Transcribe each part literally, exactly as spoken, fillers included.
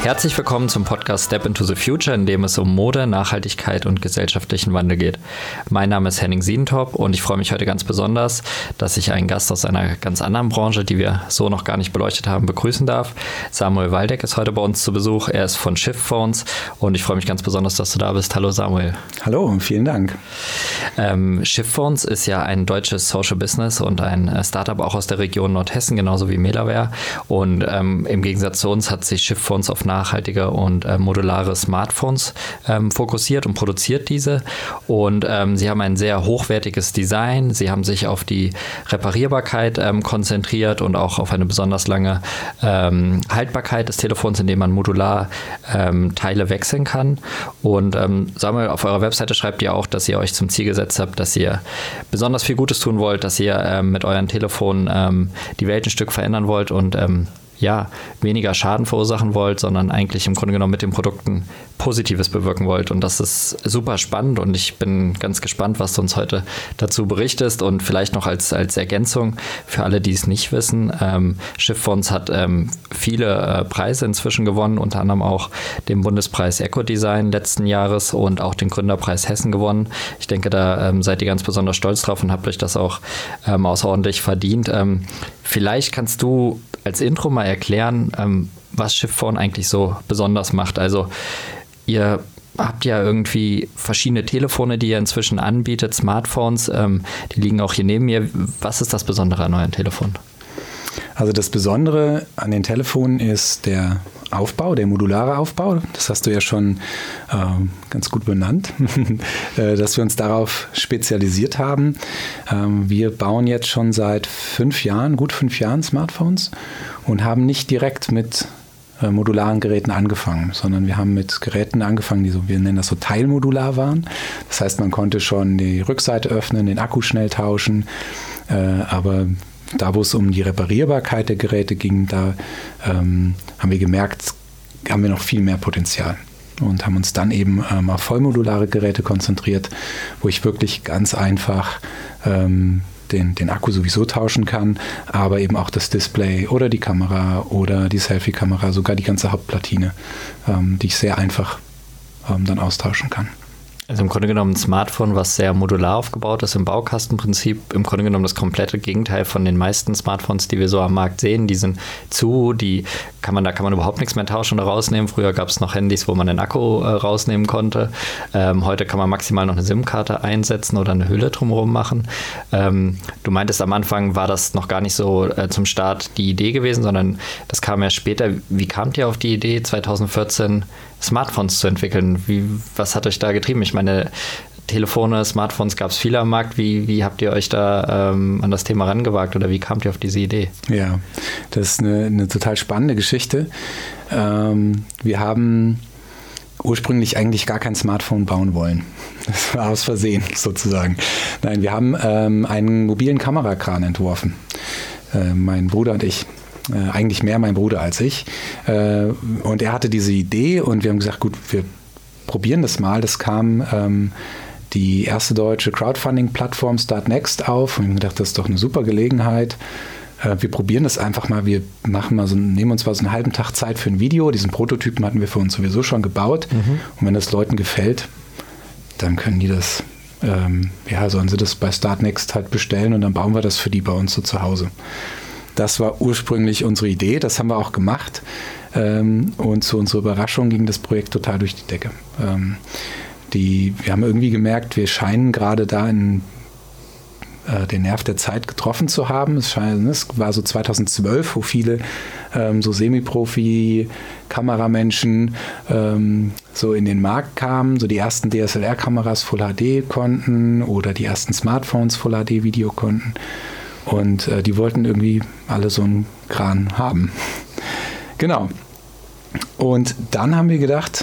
Herzlich willkommen zum Podcast Step into the Future, in dem es um Mode, Nachhaltigkeit und gesellschaftlichen Wandel geht. Mein Name ist Henning Siedentop und ich freue mich heute ganz besonders, dass ich einen Gast aus einer ganz anderen Branche, die wir so noch gar nicht beleuchtet haben, begrüßen darf. Samuel Waldeck ist heute bei uns zu Besuch. Er ist von Shiftphones und ich freue mich ganz besonders, dass du da bist. Hallo Samuel. Hallo und vielen Dank. Ähm, Shiftphones ist ja ein deutsches Social Business und ein Startup auch aus der Region Nordhessen, genauso wie Melaware. Und ähm, im Gegensatz zu uns hat sich Shiftphones auf nachhaltige und äh, modulare Smartphones ähm, fokussiert und produziert diese. Und ähm, sie haben ein sehr hochwertiges Design. Sie haben sich auf die Reparierbarkeit ähm, konzentriert und auch auf eine besonders lange ähm, Haltbarkeit des Telefons, indem man modular ähm, Teile wechseln kann. Und ähm, Samuel, auf eurer Webseite schreibt ihr auch, dass ihr euch zum Ziel gesetzt habt, dass ihr besonders viel Gutes tun wollt, dass ihr ähm, mit euren Telefonen ähm, die Welt ein Stück verändern wollt und ähm, ja, weniger Schaden verursachen wollt, sondern eigentlich im Grunde genommen mit den Produkten Positives bewirken wollt. Und das ist super spannend und ich bin ganz gespannt, was du uns heute dazu berichtest. Und vielleicht noch als, als Ergänzung für alle, die es nicht wissen, ähm, Shiftphones hat ähm, viele äh, Preise inzwischen gewonnen, unter anderem auch den Bundespreis Eco-Design letzten Jahres und auch den Gründerpreis Hessen gewonnen. Ich denke, da ähm, seid ihr ganz besonders stolz drauf und habt euch das auch ähm, außerordentlich verdient. Ähm, vielleicht kannst du als Intro mal erklären, ähm, was Shiftphone eigentlich so besonders macht. Also ihr habt ja irgendwie verschiedene Telefone, die ihr inzwischen anbietet, Smartphones, ähm, die liegen auch hier neben mir. Was ist das Besondere an euren Telefonen? Also das Besondere an den Telefonen ist der Aufbau, der modulare Aufbau. Das hast du ja schon äh, ganz gut benannt, äh, dass wir uns darauf spezialisiert haben. Ähm, wir bauen jetzt schon seit fünf Jahren, gut fünf Jahren Smartphones und haben nicht direkt mit äh, modularen Geräten angefangen, sondern wir haben mit Geräten angefangen, die so, wir nennen das so teilmodular waren. Das heißt, man konnte schon die Rückseite öffnen, den Akku schnell tauschen, äh, aber da, wo es um die Reparierbarkeit der Geräte ging, da ähm, haben wir gemerkt, haben wir noch viel mehr Potenzial und haben uns dann eben ähm, auf vollmodulare Geräte konzentriert, wo ich wirklich ganz einfach ähm, den, den Akku sowieso tauschen kann, aber eben auch das Display oder die Kamera oder die Selfie-Kamera, sogar die ganze Hauptplatine, ähm, die ich sehr einfach ähm, dann austauschen kann. Also im Grunde genommen ein Smartphone, was sehr modular aufgebaut ist, im Baukastenprinzip, im Grunde genommen das komplette Gegenteil von den meisten Smartphones, die wir so am Markt sehen. Die sind zu, die kann man, da kann man überhaupt nichts mehr tauschen oder rausnehmen. Früher gab es noch Handys, wo man den Akku äh, rausnehmen konnte. Ähm, heute kann man maximal noch eine SIM-Karte einsetzen oder eine Hülle drumherum machen. Ähm, du meintest, am Anfang war das noch gar nicht so äh, zum Start die Idee gewesen, sondern das kam ja später. Wie kamt ihr auf die Idee, zwanzig vierzehn Smartphones zu entwickeln? Wie, was hat euch da getrieben? Ich meine, Telefone, Smartphones gab es viele am Markt. Wie, wie habt ihr euch da ähm, an das Thema rangewagt oder wie kamt ihr auf diese Idee? Ja, das ist eine, eine total spannende Geschichte. Ähm, wir haben ursprünglich eigentlich gar kein Smartphone bauen wollen. Das war aus Versehen sozusagen. Nein, wir haben ähm, einen mobilen Kamerakran entworfen. Äh, mein Bruder und ich. Äh, eigentlich mehr mein Bruder als ich. Äh, und er hatte diese Idee und wir haben gesagt, gut, wir probieren das mal. Das kam ähm, die erste deutsche Crowdfunding-Plattform Startnext auf und wir haben gedacht, das ist doch eine super Gelegenheit. Äh, wir probieren das einfach mal. Wir machen mal so, nehmen uns mal so einen halben Tag Zeit für ein Video. Diesen Prototypen hatten wir für uns sowieso schon gebaut. Mhm. Und wenn das Leuten gefällt, dann können die das, ähm, ja, sollen sie das bei Startnext halt bestellen und dann bauen wir das für die bei uns so zu Hause. Das war ursprünglich unsere Idee, das haben wir auch gemacht ähm, und zu unserer Überraschung ging das Projekt total durch die Decke. Ähm, die, wir haben irgendwie gemerkt, wir scheinen gerade da in, äh, den Nerv der Zeit getroffen zu haben. Es, scheint, es war so zweitausendzwölf, wo viele ähm, so Semi-Profi-Kameramenschen ähm, so in den Markt kamen, so die ersten D S L R-Kameras Full H D konnten oder die ersten Smartphones Full H D-Video konnten. Und äh, die wollten irgendwie alle so einen Kran haben. Genau. Und dann haben wir gedacht,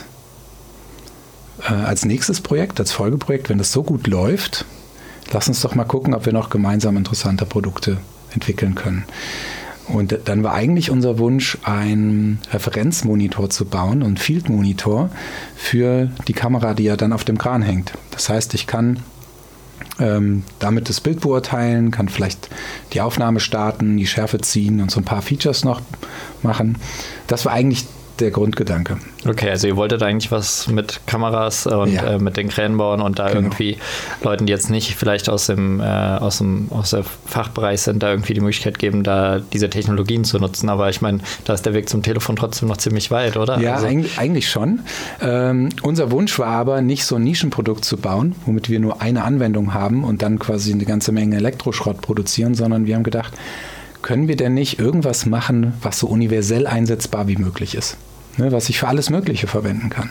äh, als nächstes Projekt, als Folgeprojekt, wenn das so gut läuft, lass uns doch mal gucken, ob wir noch gemeinsam interessante Produkte entwickeln können. Und dann war eigentlich unser Wunsch, einen Referenzmonitor zu bauen, einen Field-Monitor für die Kamera, die ja dann auf dem Kran hängt. Das heißt, ich kann ähm, damit das Bild beurteilen, kann vielleicht die Aufnahme starten, die Schärfe ziehen und so ein paar Features noch machen. Das war eigentlich der Grundgedanke. Okay, also ihr wolltet eigentlich was mit Kameras und ja. äh, mit den Kränen bauen und da genau. irgendwie Leuten, die jetzt nicht vielleicht aus dem, äh, aus dem aus der Fachbereich sind, da irgendwie die Möglichkeit geben, da diese Technologien zu nutzen. Aber ich meine, da ist der Weg zum Telefon trotzdem noch ziemlich weit, oder? Ja, also eigentlich, eigentlich schon. Ähm, unser Wunsch war aber, nicht so ein Nischenprodukt zu bauen, womit wir nur eine Anwendung haben und dann quasi eine ganze Menge Elektroschrott produzieren, sondern wir haben gedacht, können wir denn nicht irgendwas machen, was so universell einsetzbar wie möglich ist, ne, was ich für alles Mögliche verwenden kann.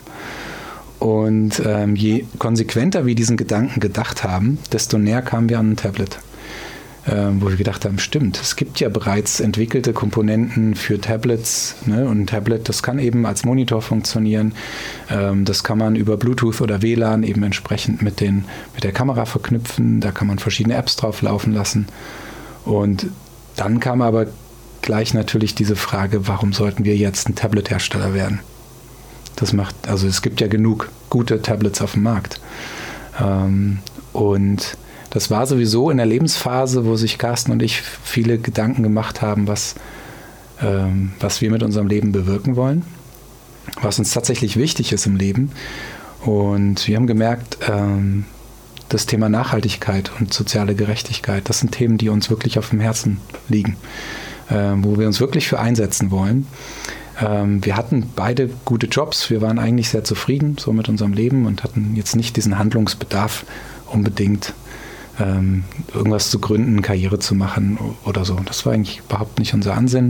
Und ähm, je konsequenter wir diesen Gedanken gedacht haben, desto näher kamen wir an ein Tablet, ähm, wo wir gedacht haben, stimmt, es gibt ja bereits entwickelte Komponenten für Tablets, ne, und ein Tablet, das kann eben als Monitor funktionieren, ähm, das kann man über Bluetooth oder W L A N eben entsprechend mit, den, mit der Kamera verknüpfen, da kann man verschiedene Apps drauf laufen lassen und dann kam aber gleich natürlich diese Frage, warum sollten wir jetzt ein Tablet-Hersteller werden? Das macht, also es gibt ja genug gute Tablets auf dem Markt. Ähm, und das war sowieso in der Lebensphase, wo sich Carsten und ich viele Gedanken gemacht haben, was, ähm, was wir mit unserem Leben bewirken wollen, was uns tatsächlich wichtig ist im Leben. Und wir haben gemerkt, ähm, das Thema Nachhaltigkeit und soziale Gerechtigkeit, das sind Themen, die uns wirklich auf dem Herzen liegen, äh, wo wir uns wirklich für einsetzen wollen. Ähm, wir hatten beide gute Jobs, wir waren eigentlich sehr zufrieden so mit unserem Leben und hatten jetzt nicht diesen Handlungsbedarf unbedingt, ähm, irgendwas zu gründen, Karriere zu machen oder so. Das war eigentlich überhaupt nicht unser Ansinnen.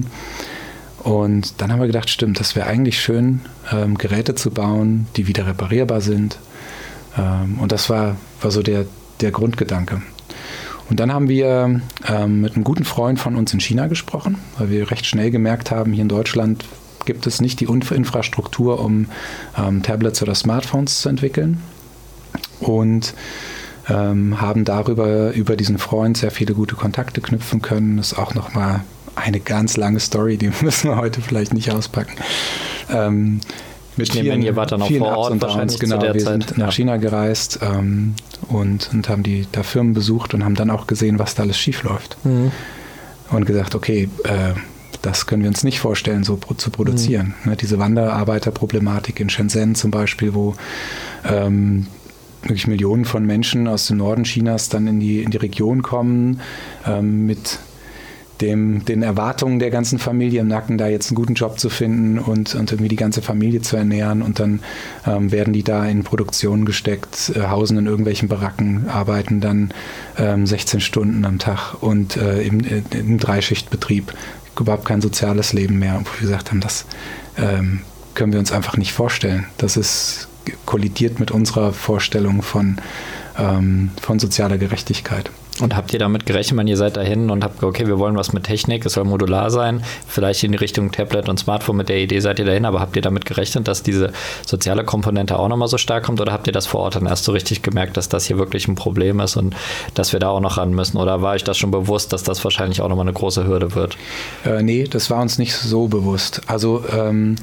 Und dann haben wir gedacht, stimmt, das wäre eigentlich schön, ähm, Geräte zu bauen, die wieder reparierbar sind. Und das war, war so der, der Grundgedanke. Und dann haben wir ähm, mit einem guten Freund von uns in China gesprochen, weil wir recht schnell gemerkt haben, hier in Deutschland gibt es nicht die Infrastruktur, um ähm, Tablets oder Smartphones zu entwickeln. Und ähm, haben darüber, über diesen Freund sehr viele gute Kontakte knüpfen können. Das ist auch nochmal eine ganz lange Story, die müssen wir heute vielleicht nicht auspacken. Ähm, Mit ich nehme, ihr wart dann auch vor Ort wahrscheinlich genau, zu der wir Zeit. sind nach China gereist ähm, und, und haben die da Firmen besucht und haben dann auch gesehen, was da alles schief läuft. Mhm. Und gesagt, okay, äh, das können wir uns nicht vorstellen, so pro, zu produzieren. Mhm. Ne, diese Wanderarbeiterproblematik in Shenzhen zum Beispiel, wo ähm, wirklich Millionen von Menschen aus dem Norden Chinas dann in die, in die Region kommen, ähm, mit Dem, den Erwartungen der ganzen Familie im Nacken, da jetzt einen guten Job zu finden und, und irgendwie die ganze Familie zu ernähren. Und dann ähm, werden die da in Produktion gesteckt, äh, hausen in irgendwelchen Baracken, arbeiten dann ähm, sechzehn Stunden am Tag und äh, im, im Dreischichtbetrieb. Überhaupt kein soziales Leben mehr. Und wo wir gesagt haben, das ähm, können wir uns einfach nicht vorstellen. Das ist kollidiert mit unserer Vorstellung von, ähm, von sozialer Gerechtigkeit. Und habt ihr damit gerechnet, wenn ihr seid dahin und habt, okay, wir wollen was mit Technik, es soll modular sein, vielleicht in die Richtung Tablet und Smartphone, mit der Idee seid ihr dahin, aber habt ihr damit gerechnet, dass diese soziale Komponente auch nochmal so stark kommt oder habt ihr das vor Ort dann erst so richtig gemerkt, dass das hier wirklich ein Problem ist und dass wir da auch noch ran müssen? Oder war euch das schon bewusst, dass das wahrscheinlich auch nochmal eine große Hürde wird? Äh, nee, das war uns nicht so bewusst. Also, ähm,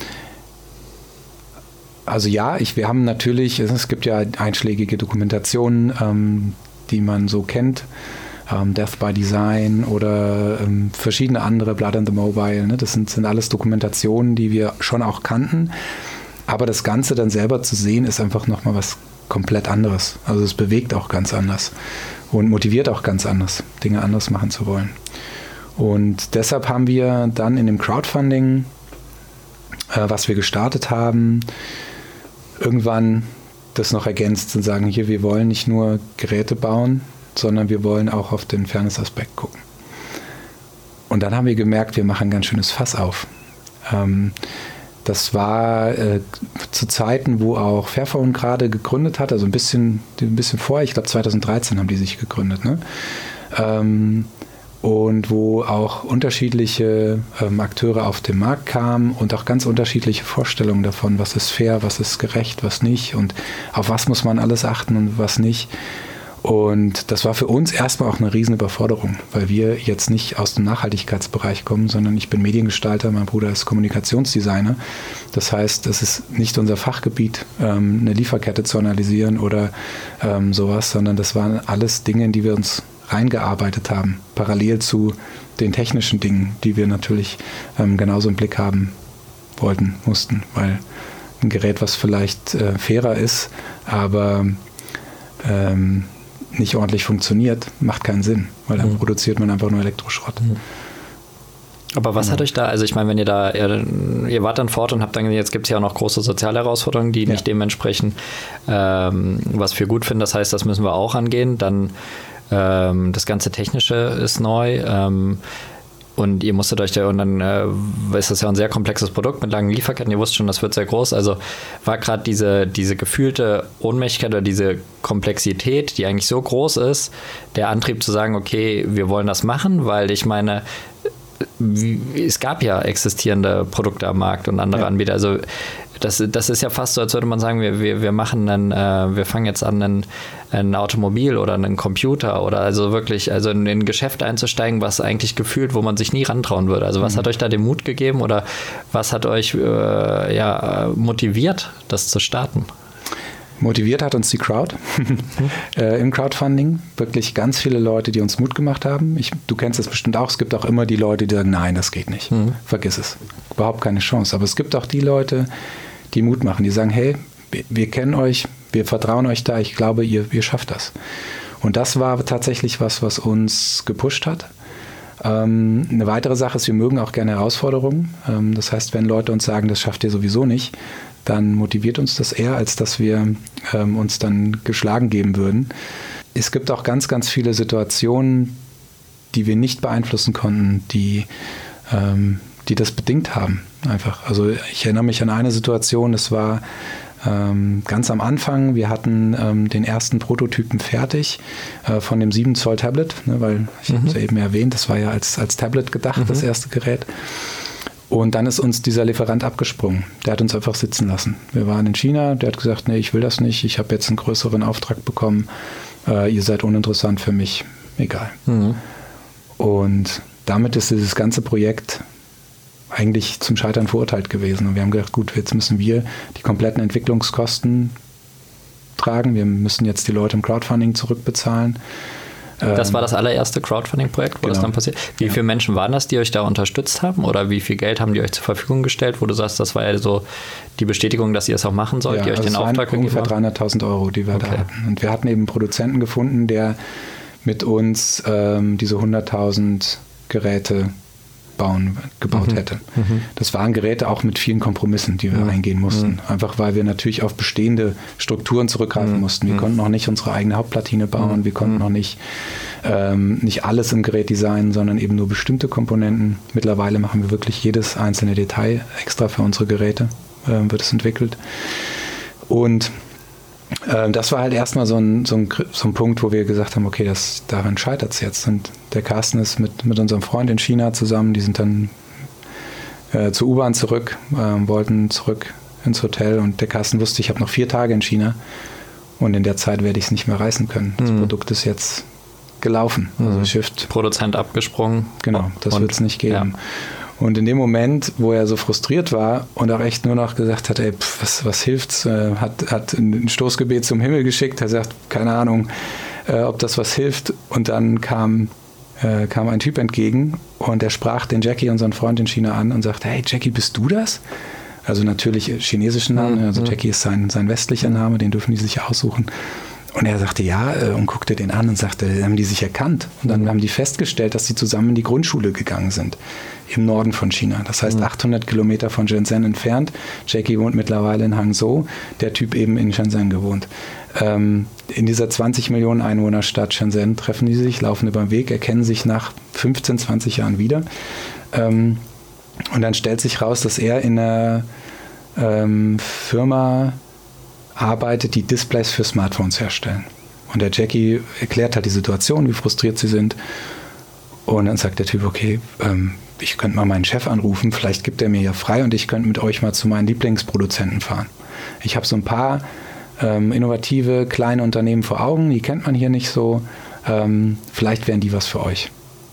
also ja, ich, wir haben natürlich, es gibt ja einschlägige Dokumentationen, ähm, die man so kennt, ähm, Death by Design oder ähm, verschiedene andere, Blood and the Mobile, ne? Das sind, sind alles Dokumentationen, die wir schon auch kannten, aber das Ganze dann selber zu sehen, ist einfach nochmal was komplett anderes. Also es bewegt auch ganz anders und motiviert auch ganz anders, Dinge anders machen zu wollen. Und deshalb haben wir dann in dem Crowdfunding, äh, was wir gestartet haben, irgendwann das noch ergänzt und sagen, hier, wir wollen nicht nur Geräte bauen, sondern wir wollen auch auf den Fairness-Aspekt gucken. Und dann haben wir gemerkt, wir machen ein ganz schönes Fass auf. Ähm, das war äh, zu Zeiten, wo auch Fairphone gerade gegründet hat, also ein bisschen, ein bisschen vorher, ich glaube zweitausenddreizehn haben die sich gegründet, ne? Ähm, und wo auch unterschiedliche ähm, Akteure auf den Markt kamen und auch ganz unterschiedliche Vorstellungen davon, was ist fair, was ist gerecht, was nicht und auf was muss man alles achten und was nicht. Und das war für uns erstmal auch eine riesen Überforderung, weil wir jetzt nicht aus dem Nachhaltigkeitsbereich kommen, sondern ich bin Mediengestalter, mein Bruder ist Kommunikationsdesigner. Das heißt, es ist nicht unser Fachgebiet, ähm, eine Lieferkette zu analysieren oder ähm, sowas, sondern das waren alles Dinge, in die wir uns reingearbeitet haben, parallel zu den technischen Dingen, die wir natürlich ähm, genauso im Blick haben wollten, mussten, weil ein Gerät, was vielleicht äh, fairer ist, aber ähm, nicht ordentlich funktioniert, macht keinen Sinn, weil dann mhm. produziert man einfach nur Elektroschrott. Mhm. Aber was genau. hat euch da, also ich meine, wenn ihr da, ihr, ihr wart dann fort und habt dann, jetzt gibt es ja auch noch große soziale Herausforderungen, die ja. nicht dementsprechend, ähm, was wir gut finden, das heißt, das müssen wir auch angehen, dann ähm, das ganze Technische ist neu, ähm, und ihr musstet euch ja, und dann äh, ist das ja ein sehr komplexes Produkt mit langen Lieferketten, ihr wusstet schon, das wird sehr groß, also war gerade diese, diese gefühlte Ohnmächtigkeit oder diese Komplexität, die eigentlich so groß ist, der Antrieb zu sagen, okay, wir wollen das machen, weil ich meine, es gab ja existierende Produkte am Markt und andere ja. Anbieter. Also das, das ist ja fast so, als würde man sagen, wir, wir, wir machen einen, äh, wir fangen jetzt an, ein, ein Automobil oder einen Computer oder also wirklich, also in ein Geschäft einzusteigen, was eigentlich gefühlt, wo man sich nie rantrauen würde. Also was mhm. hat euch da den Mut gegeben oder was hat euch äh, ja, motiviert, das zu starten? Motiviert hat uns die Crowd äh, im Crowdfunding. Wirklich ganz viele Leute, die uns Mut gemacht haben. Ich, du kennst das bestimmt auch. Es gibt auch immer die Leute, die sagen, nein, das geht nicht. Mhm. Vergiss es. Überhaupt keine Chance. Aber es gibt auch die Leute, die Mut machen. Die sagen, hey, wir, wir kennen euch, wir vertrauen euch da. Ich glaube, ihr, ihr schafft das. Und das war tatsächlich was, was uns gepusht hat. Ähm, eine weitere Sache ist, wir mögen auch gerne Herausforderungen. Ähm, das heißt, wenn Leute uns sagen, das schafft ihr sowieso nicht, dann motiviert uns das eher, als dass wir ähm, uns dann geschlagen geben würden. Es gibt auch ganz, ganz viele Situationen, die wir nicht beeinflussen konnten, die, ähm, die das bedingt haben. Einfach. Also ich erinnere mich an eine Situation, das war ähm, ganz am Anfang, wir hatten ähm, den ersten Prototypen fertig äh, von dem sieben Zoll Tablet, ne, weil ich mhm. habe es ja eben erwähnt, das war ja als, als Tablet gedacht, mhm. das erste Gerät. Und dann ist uns dieser Lieferant abgesprungen. Der hat uns einfach sitzen lassen. Wir waren in China, der hat gesagt, nee, ich will das nicht, ich habe jetzt einen größeren Auftrag bekommen, äh, ihr seid uninteressant für mich, egal. Mhm. Und damit ist dieses ganze Projekt eigentlich zum Scheitern verurteilt gewesen. Und wir haben gedacht, gut, jetzt müssen wir die kompletten Entwicklungskosten tragen, wir müssen jetzt die Leute im Crowdfunding zurückbezahlen. Das war das allererste Crowdfunding-Projekt, wo genau. das dann passiert. Wie ja. viele Menschen waren das, die euch da unterstützt haben? Oder wie viel Geld haben die euch zur Verfügung gestellt, wo du sagst, das war ja so die Bestätigung, dass ihr es auch machen sollt, ja, die euch also den Auftrag gegeben haben? Ungefähr dreihunderttausend Euro, die wir okay. da hatten. Und wir hatten eben einen Produzenten gefunden, der mit uns ähm, diese hunderttausend Geräte bauen, gebaut mhm. hätte. Mhm. Das waren Geräte auch mit vielen Kompromissen, die wir mhm. eingehen mussten. Mhm. Einfach weil wir natürlich auf bestehende Strukturen zurückgreifen mhm. mussten. Wir mhm. konnten noch nicht unsere eigene Hauptplatine bauen, mhm. wir konnten noch nicht, ähm, nicht alles im Gerät designen, sondern eben nur bestimmte Komponenten. Mittlerweile machen wir wirklich jedes einzelne Detail extra für unsere Geräte, äh, wird es entwickelt. Und das war halt erstmal so ein, so, ein, so ein Punkt, wo wir gesagt haben, okay, das, daran scheitert es jetzt. Und der Carsten ist mit, mit unserem Freund in China zusammen, die sind dann äh, zur U-Bahn zurück, äh, wollten zurück ins Hotel und der Carsten wusste, ich habe noch vier Tage in China und in der Zeit werde ich es nicht mehr reißen können. Das mhm. Produkt ist jetzt gelaufen. Mhm. Also Shift. Produzent abgesprungen. Genau, das wird es nicht geben. Ja. Und in dem Moment, wo er so frustriert war und auch echt nur noch gesagt hat, ey, pf, was, was hilft's, äh, hat, hat ein Stoßgebet zum Himmel geschickt, er sagt, keine Ahnung, äh, ob das was hilft. Und dann kam, äh, kam ein Typ entgegen und er sprach den Jackie, unseren Freund in China, an und sagte, hey Jackie, bist du das? Also natürlich chinesischen Namen, also Jackie ist sein, sein westlicher Name, den dürfen die sich aussuchen. Und er sagte ja äh, und guckte den an und sagte, haben die sich erkannt? Und dann mhm. haben die festgestellt, dass sie zusammen in die Grundschule gegangen sind, im Norden von China. Das heißt mhm. achthundert Kilometer von Shenzhen entfernt. Jackie wohnt mittlerweile in Hangzhou, der Typ eben in Shenzhen gewohnt. Ähm, in dieser zwanzig Millionen Einwohnerstadt Shenzhen treffen die sich, laufen über den Weg, erkennen sich nach fünfzehn, zwanzig Jahren wieder. Ähm, und dann stellt sich raus, dass er in einer ähm, Firma arbeitet, die Displays für Smartphones herstellen. Und der Jackie erklärt halt die Situation, wie frustriert sie sind. Und dann sagt der Typ, okay, ähm, ich könnte mal meinen Chef anrufen, vielleicht gibt er mir ja frei und ich könnte mit euch mal zu meinen Lieblingsproduzenten fahren. Ich habe so ein paar ähm, innovative kleine Unternehmen vor Augen, die kennt man hier nicht so. Ähm, vielleicht wären die was für euch.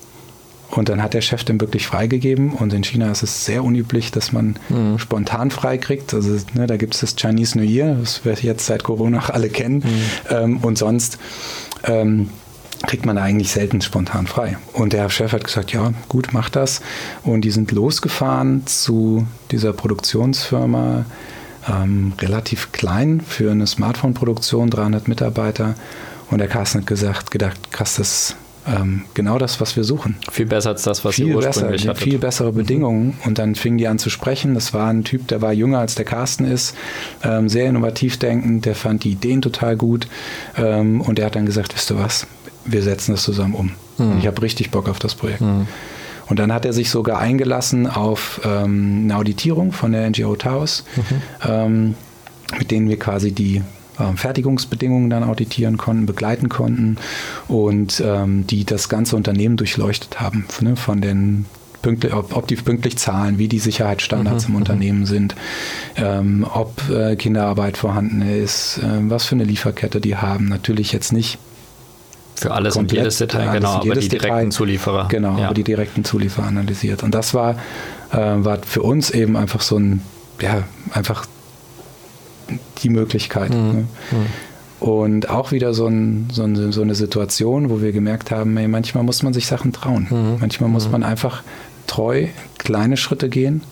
Und dann hat der Chef den wirklich freigegeben und in China ist es sehr unüblich, dass man mhm. spontan freikriegt. Also ne, da gibt es das Chinese New Year, das wir jetzt seit Corona alle kennen. Mhm. Ähm, und sonst ähm, kriegt man eigentlich selten spontan frei. Und der Chef hat gesagt, ja, gut, mach das. Und die sind losgefahren zu dieser Produktionsfirma, ähm, relativ klein für eine Smartphone-Produktion, dreihundert Mitarbeiter. Und der Carsten hat gesagt, gedacht, krass, das ist ähm, genau das, was wir suchen. Viel besser als das, was viel ihr ursprünglich besser, hattet. Viel bessere Bedingungen. Mhm. Und dann fingen die an zu sprechen. Das war ein Typ, der war jünger als der Carsten ist, ähm, sehr innovativ denkend, der fand die Ideen total gut. Ähm, und der hat dann gesagt, wisst ihr was, wir setzen das zusammen um. Mhm. Und ich habe richtig Bock auf das Projekt. Mhm. Und dann hat er sich sogar eingelassen auf ähm, eine Auditierung von der N G O Taos, mhm. ähm, mit denen wir quasi die ähm, Fertigungsbedingungen dann auditieren konnten, begleiten konnten und ähm, die das ganze Unternehmen durchleuchtet haben, ne, von den Pünktlich, ob, ob die pünktlich zahlen, wie die Sicherheitsstandards mhm, im Unternehmen sind, ähm, ob äh, Kinderarbeit vorhanden ist, äh, was für eine Lieferkette die haben. Natürlich jetzt nicht für alles und jedes Detail, alles genau, aber jedes die direkten Detail, Zulieferer. Genau, ja. aber die direkten Zulieferer analysiert. Und das war, äh, war für uns eben einfach so ein, ja, einfach die Möglichkeit. Mhm. Ne? Mhm. Und auch wieder so, ein, so, eine, so eine Situation, wo wir gemerkt haben, ey, manchmal muss man sich Sachen trauen. Mhm. Manchmal muss mhm. man einfach treu kleine Schritte gehen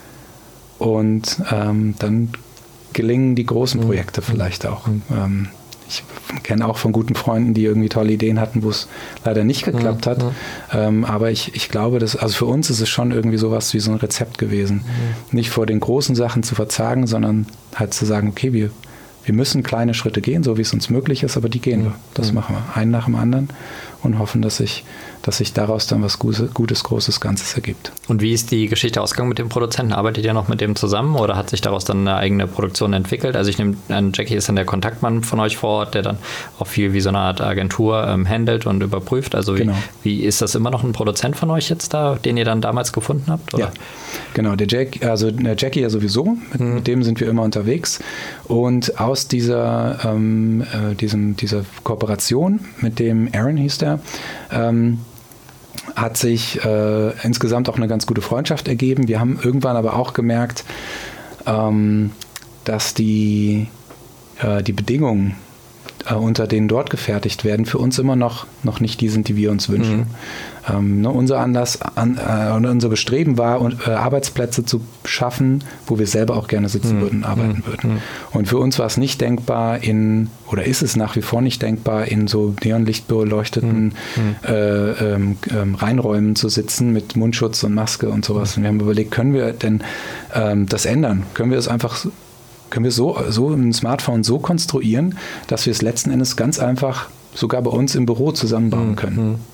und ähm, dann gelingen die großen Projekte mhm. vielleicht auch. Mhm. Ähm, ich kenne auch von guten Freunden, die irgendwie tolle Ideen hatten, wo es leider nicht geklappt mhm. hat. Ähm, aber ich, ich glaube, dass, also für uns ist es schon irgendwie sowas wie so ein Rezept gewesen. Mhm. Nicht vor den großen Sachen zu verzagen, sondern halt zu sagen, okay, wir, wir müssen kleine Schritte gehen, so wie es uns möglich ist, aber die gehen mhm. wir. Das mhm. machen wir, einen nach dem anderen und hoffen, dass sich dass sich daraus dann was Gutes, Gutes, Großes, Ganzes ergibt. Und wie ist die Geschichte ausgegangen mit dem Produzenten? Arbeitet ihr noch mit dem zusammen oder hat sich daraus dann eine eigene Produktion entwickelt? Also ich nehme an, Jackie ist dann der Kontaktmann von euch vor Ort, der dann auch viel wie so eine Art Agentur ähm, handelt und überprüft. Also wie, genau. wie ist das immer noch ein Produzent von euch jetzt da, den ihr dann damals gefunden habt? Oder? Ja, genau. Der Jack, also der Jackie ja sowieso, mit, hm. mit dem sind wir immer unterwegs. Und aus dieser, ähm, äh, diesem, dieser Kooperation mit dem Aaron hieß der, ähm, hat sich äh, insgesamt auch eine ganz gute Freundschaft ergeben. Wir haben irgendwann aber auch gemerkt, ähm, dass die, äh, die Bedingungen, äh, unter denen dort gefertigt werden, für uns immer noch, noch nicht die sind, die wir uns wünschen. Mhm. Ähm, ne, unser Anlass, an, äh, unser Bestreben war, äh, Arbeitsplätze zu schaffen, wo wir selber auch gerne sitzen mhm. würden, arbeiten mhm. würden. Und für uns war es nicht denkbar in, oder ist es nach wie vor nicht denkbar, in so neonlichtbeleuchteten mhm. äh, ähm, ähm, Reinräumen zu sitzen mit Mundschutz und Maske und sowas. Und wir haben überlegt, können wir denn ähm, das ändern? Können wir es einfach, können wir so, so ein Smartphone so konstruieren, dass wir es letzten Endes ganz einfach sogar bei uns im Büro zusammenbauen können? Mhm.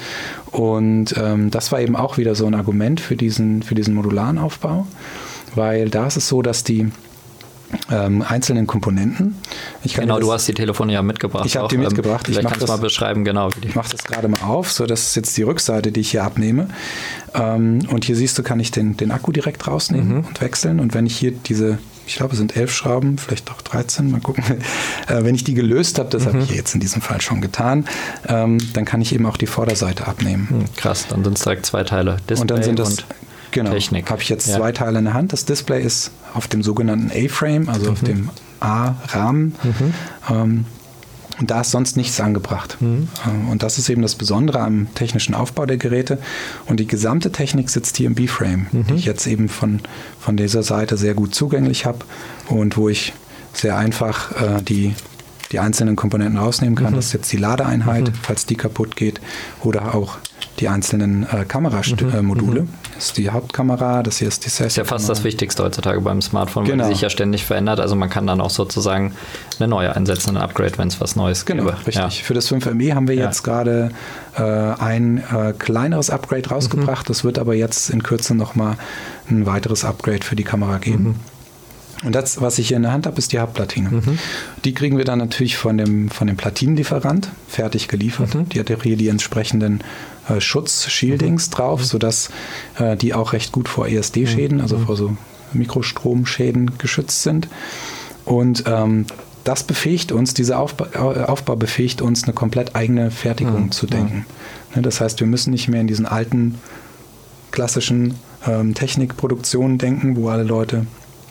Und ähm, das war eben auch wieder so ein Argument für diesen, für diesen modularen Aufbau, weil da ist es so, dass die ähm, einzelnen Komponenten. Ich kann genau, das, du hast die Telefone ja mitgebracht. Ich habe die mitgebracht. Vielleicht ich kannst du mal beschreiben, genau. Ich mache das gerade mal auf. So, das ist jetzt die Rückseite, die ich hier abnehme. Ähm, und hier siehst du, kann ich den, den Akku direkt rausnehmen mhm. und wechseln. Und wenn ich hier diese, ich glaube, es sind elf Schrauben, vielleicht auch dreizehn, mal gucken. Äh, wenn ich die gelöst habe, das mhm. habe ich jetzt in diesem Fall schon getan, ähm, dann kann ich eben auch die Vorderseite abnehmen. Mhm, krass, dann sind es direkt zwei Teile. Display und dann sind das, und genau, Technik. Habe ich jetzt ja. zwei Teile in der Hand. Das Display ist auf dem sogenannten A-Frame, also mhm. auf dem A-Rahmen. Mhm. Ähm, und da ist sonst nichts angebracht. Mhm. Und das ist eben das Besondere am technischen Aufbau der Geräte. Und die gesamte Technik sitzt hier im B-Frame, mhm. die ich jetzt eben von, von dieser Seite sehr gut zugänglich habe und wo ich sehr einfach äh, die, die einzelnen Komponenten rausnehmen kann. Mhm. Das ist jetzt die Ladeeinheit, mhm. falls die kaputt geht, oder auch die einzelnen äh, Kameramodule. Mhm. Das ist die Hauptkamera, das hier ist die Selfie. Das ist ja fast das Wichtigste heutzutage beim Smartphone, genau. weil die sich ja ständig verändert. Also man kann dann auch sozusagen eine neue einsetzen, ein Upgrade, wenn es was Neues gibt. Genau, richtig. Ja. Für das fünf M E haben wir ja. jetzt gerade äh, ein äh, kleineres Upgrade rausgebracht. Mhm. Das wird aber jetzt in Kürze nochmal ein weiteres Upgrade für die Kamera geben. Mhm. Und das, was ich hier in der Hand habe, ist die Hauptplatine. Mhm. Die kriegen wir dann natürlich von dem, von dem Platinenlieferant fertig geliefert. Mhm. Die hat ja hier die entsprechenden äh, Schutz-Shieldings mhm. drauf, sodass äh, die auch recht gut vor E S D-Schäden, mhm. also vor so Mikrostromschäden geschützt sind. Und ähm, das befähigt uns, dieser Aufbau, Aufbau befähigt uns, eine komplett eigene Fertigung mhm. zu denken. Mhm. Das heißt, wir müssen nicht mehr in diesen alten, klassischen ähm, Technikproduktionen denken, wo alle Leute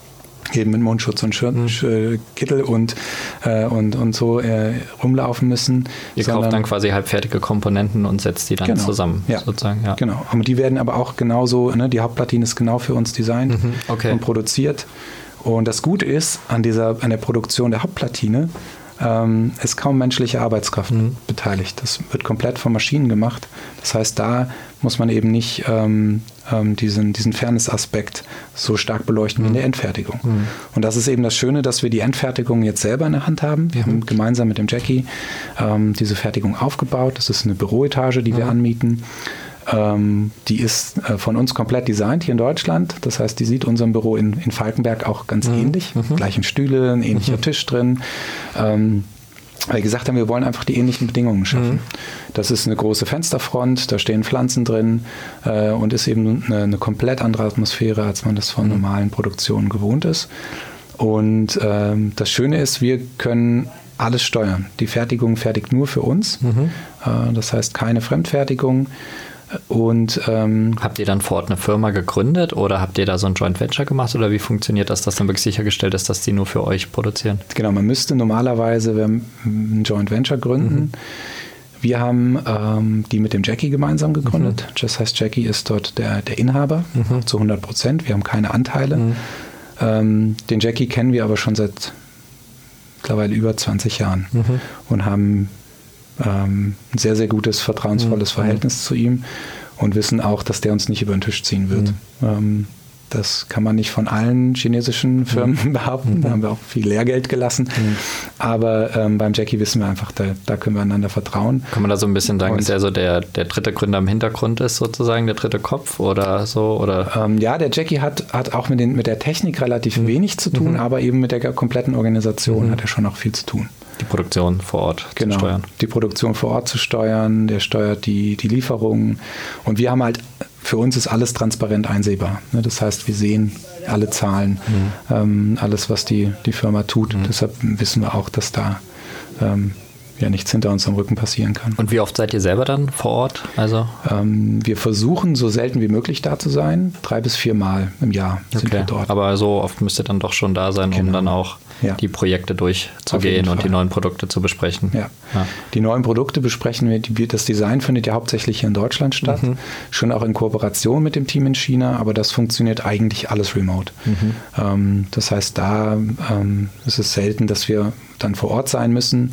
eben mit Mundschutz und Schir- mhm. Kittel und, äh, und, und so äh, rumlaufen müssen. Ihr sondern, kauft dann quasi halbfertige Komponenten und setzt die dann genau, zusammen, ja, sozusagen. Ja. Genau, aber die werden aber auch genauso, ne, die Hauptplatine ist genau für uns designt mhm. okay. und produziert. Und das Gute ist, an, dieser, an der Produktion der Hauptplatine ähm, ist kaum menschliche Arbeitskraft mhm. beteiligt. Das wird komplett von Maschinen gemacht. Das heißt, da muss man eben nicht ähm, ähm, diesen, diesen Fairness-Aspekt so stark beleuchten mhm. wie in der Endfertigung. Mhm. Und das ist eben das Schöne, dass wir die Endfertigung jetzt selber in der Hand haben. Wir mhm. haben gemeinsam mit dem Jackie ähm, diese Fertigung aufgebaut. Das ist eine Büroetage, die mhm. wir anmieten. Ähm, die ist äh, von uns komplett designt hier in Deutschland. Das heißt, die sieht unserem Büro in, in Falkenberg auch ganz mhm. ähnlich. Mhm. Gleichen Stühle, ein ähnlicher mhm. Tisch drin. Ähm, weil wir gesagt haben, wir wollen einfach die ähnlichen Bedingungen schaffen. Mhm. Das ist eine große Fensterfront, da stehen Pflanzen drin äh, und ist eben eine, eine komplett andere Atmosphäre, als man das von mhm. normalen Produktionen gewohnt ist. Und ähm, das Schöne ist, wir können alles steuern. Die Fertigung fertigt nur für uns. Mhm. Äh, das heißt, keine Fremdfertigung. Und ähm, habt ihr dann vor Ort eine Firma gegründet oder habt ihr da so ein Joint Venture gemacht oder wie funktioniert das, dass dann wirklich sichergestellt ist, dass die nur für euch produzieren? Genau, man müsste normalerweise ein Joint Venture gründen. Mhm. Wir haben ähm, die mit dem Jackie gemeinsam gegründet. Mhm. Das heißt, Jackie ist dort der, der Inhaber mhm. zu hundert Prozent. Wir haben keine Anteile. Mhm. Ähm, den Jackie kennen wir aber schon seit mittlerweile über zwanzig Jahren mhm. und haben Ähm, ein sehr, sehr gutes, vertrauensvolles mhm. Verhältnis zu ihm und wissen auch, dass der uns nicht über den Tisch ziehen wird. Mhm. Ähm, das kann man nicht von allen chinesischen Firmen mhm. behaupten. Da haben wir auch viel Lehrgeld gelassen. Mhm. Aber ähm, beim Jackie wissen wir einfach, da, da können wir einander vertrauen. Kann man da so ein bisschen sagen, und, dass er so der, der dritte Gründer im Hintergrund ist, sozusagen, der dritte Kopf oder so? Oder? Ähm, ja, der Jackie hat, hat auch mit, den, mit der Technik relativ mhm. wenig zu tun, mhm. aber eben mit der kompletten Organisation mhm. hat er schon auch viel zu tun. Die Produktion vor Ort genau, zu steuern. Die Produktion vor Ort zu steuern, der steuert die, die Lieferungen. Und wir haben halt, für uns ist alles transparent einsehbar. Das heißt, wir sehen alle Zahlen, mhm. ähm, alles, was die, die Firma tut. Mhm. Deshalb wissen wir auch, dass da ähm, ja nichts hinter uns am Rücken passieren kann. Und wie oft seid ihr selber dann vor Ort? Also ähm, wir versuchen, so selten wie möglich da zu sein. Drei bis vier Mal im Jahr sind okay. wir dort. Aber so oft müsst ihr dann doch schon da sein, genau. um dann auch ja. die Projekte durchzugehen und die neuen Produkte zu besprechen. Ja. Ja. Die neuen Produkte besprechen wir. Das Design findet ja hauptsächlich hier in Deutschland statt, mhm. schon auch in Kooperation mit dem Team in China, aber das funktioniert eigentlich alles remote. Mhm. Ähm, das heißt, da ähm, ist es selten, dass wir dann vor Ort sein müssen.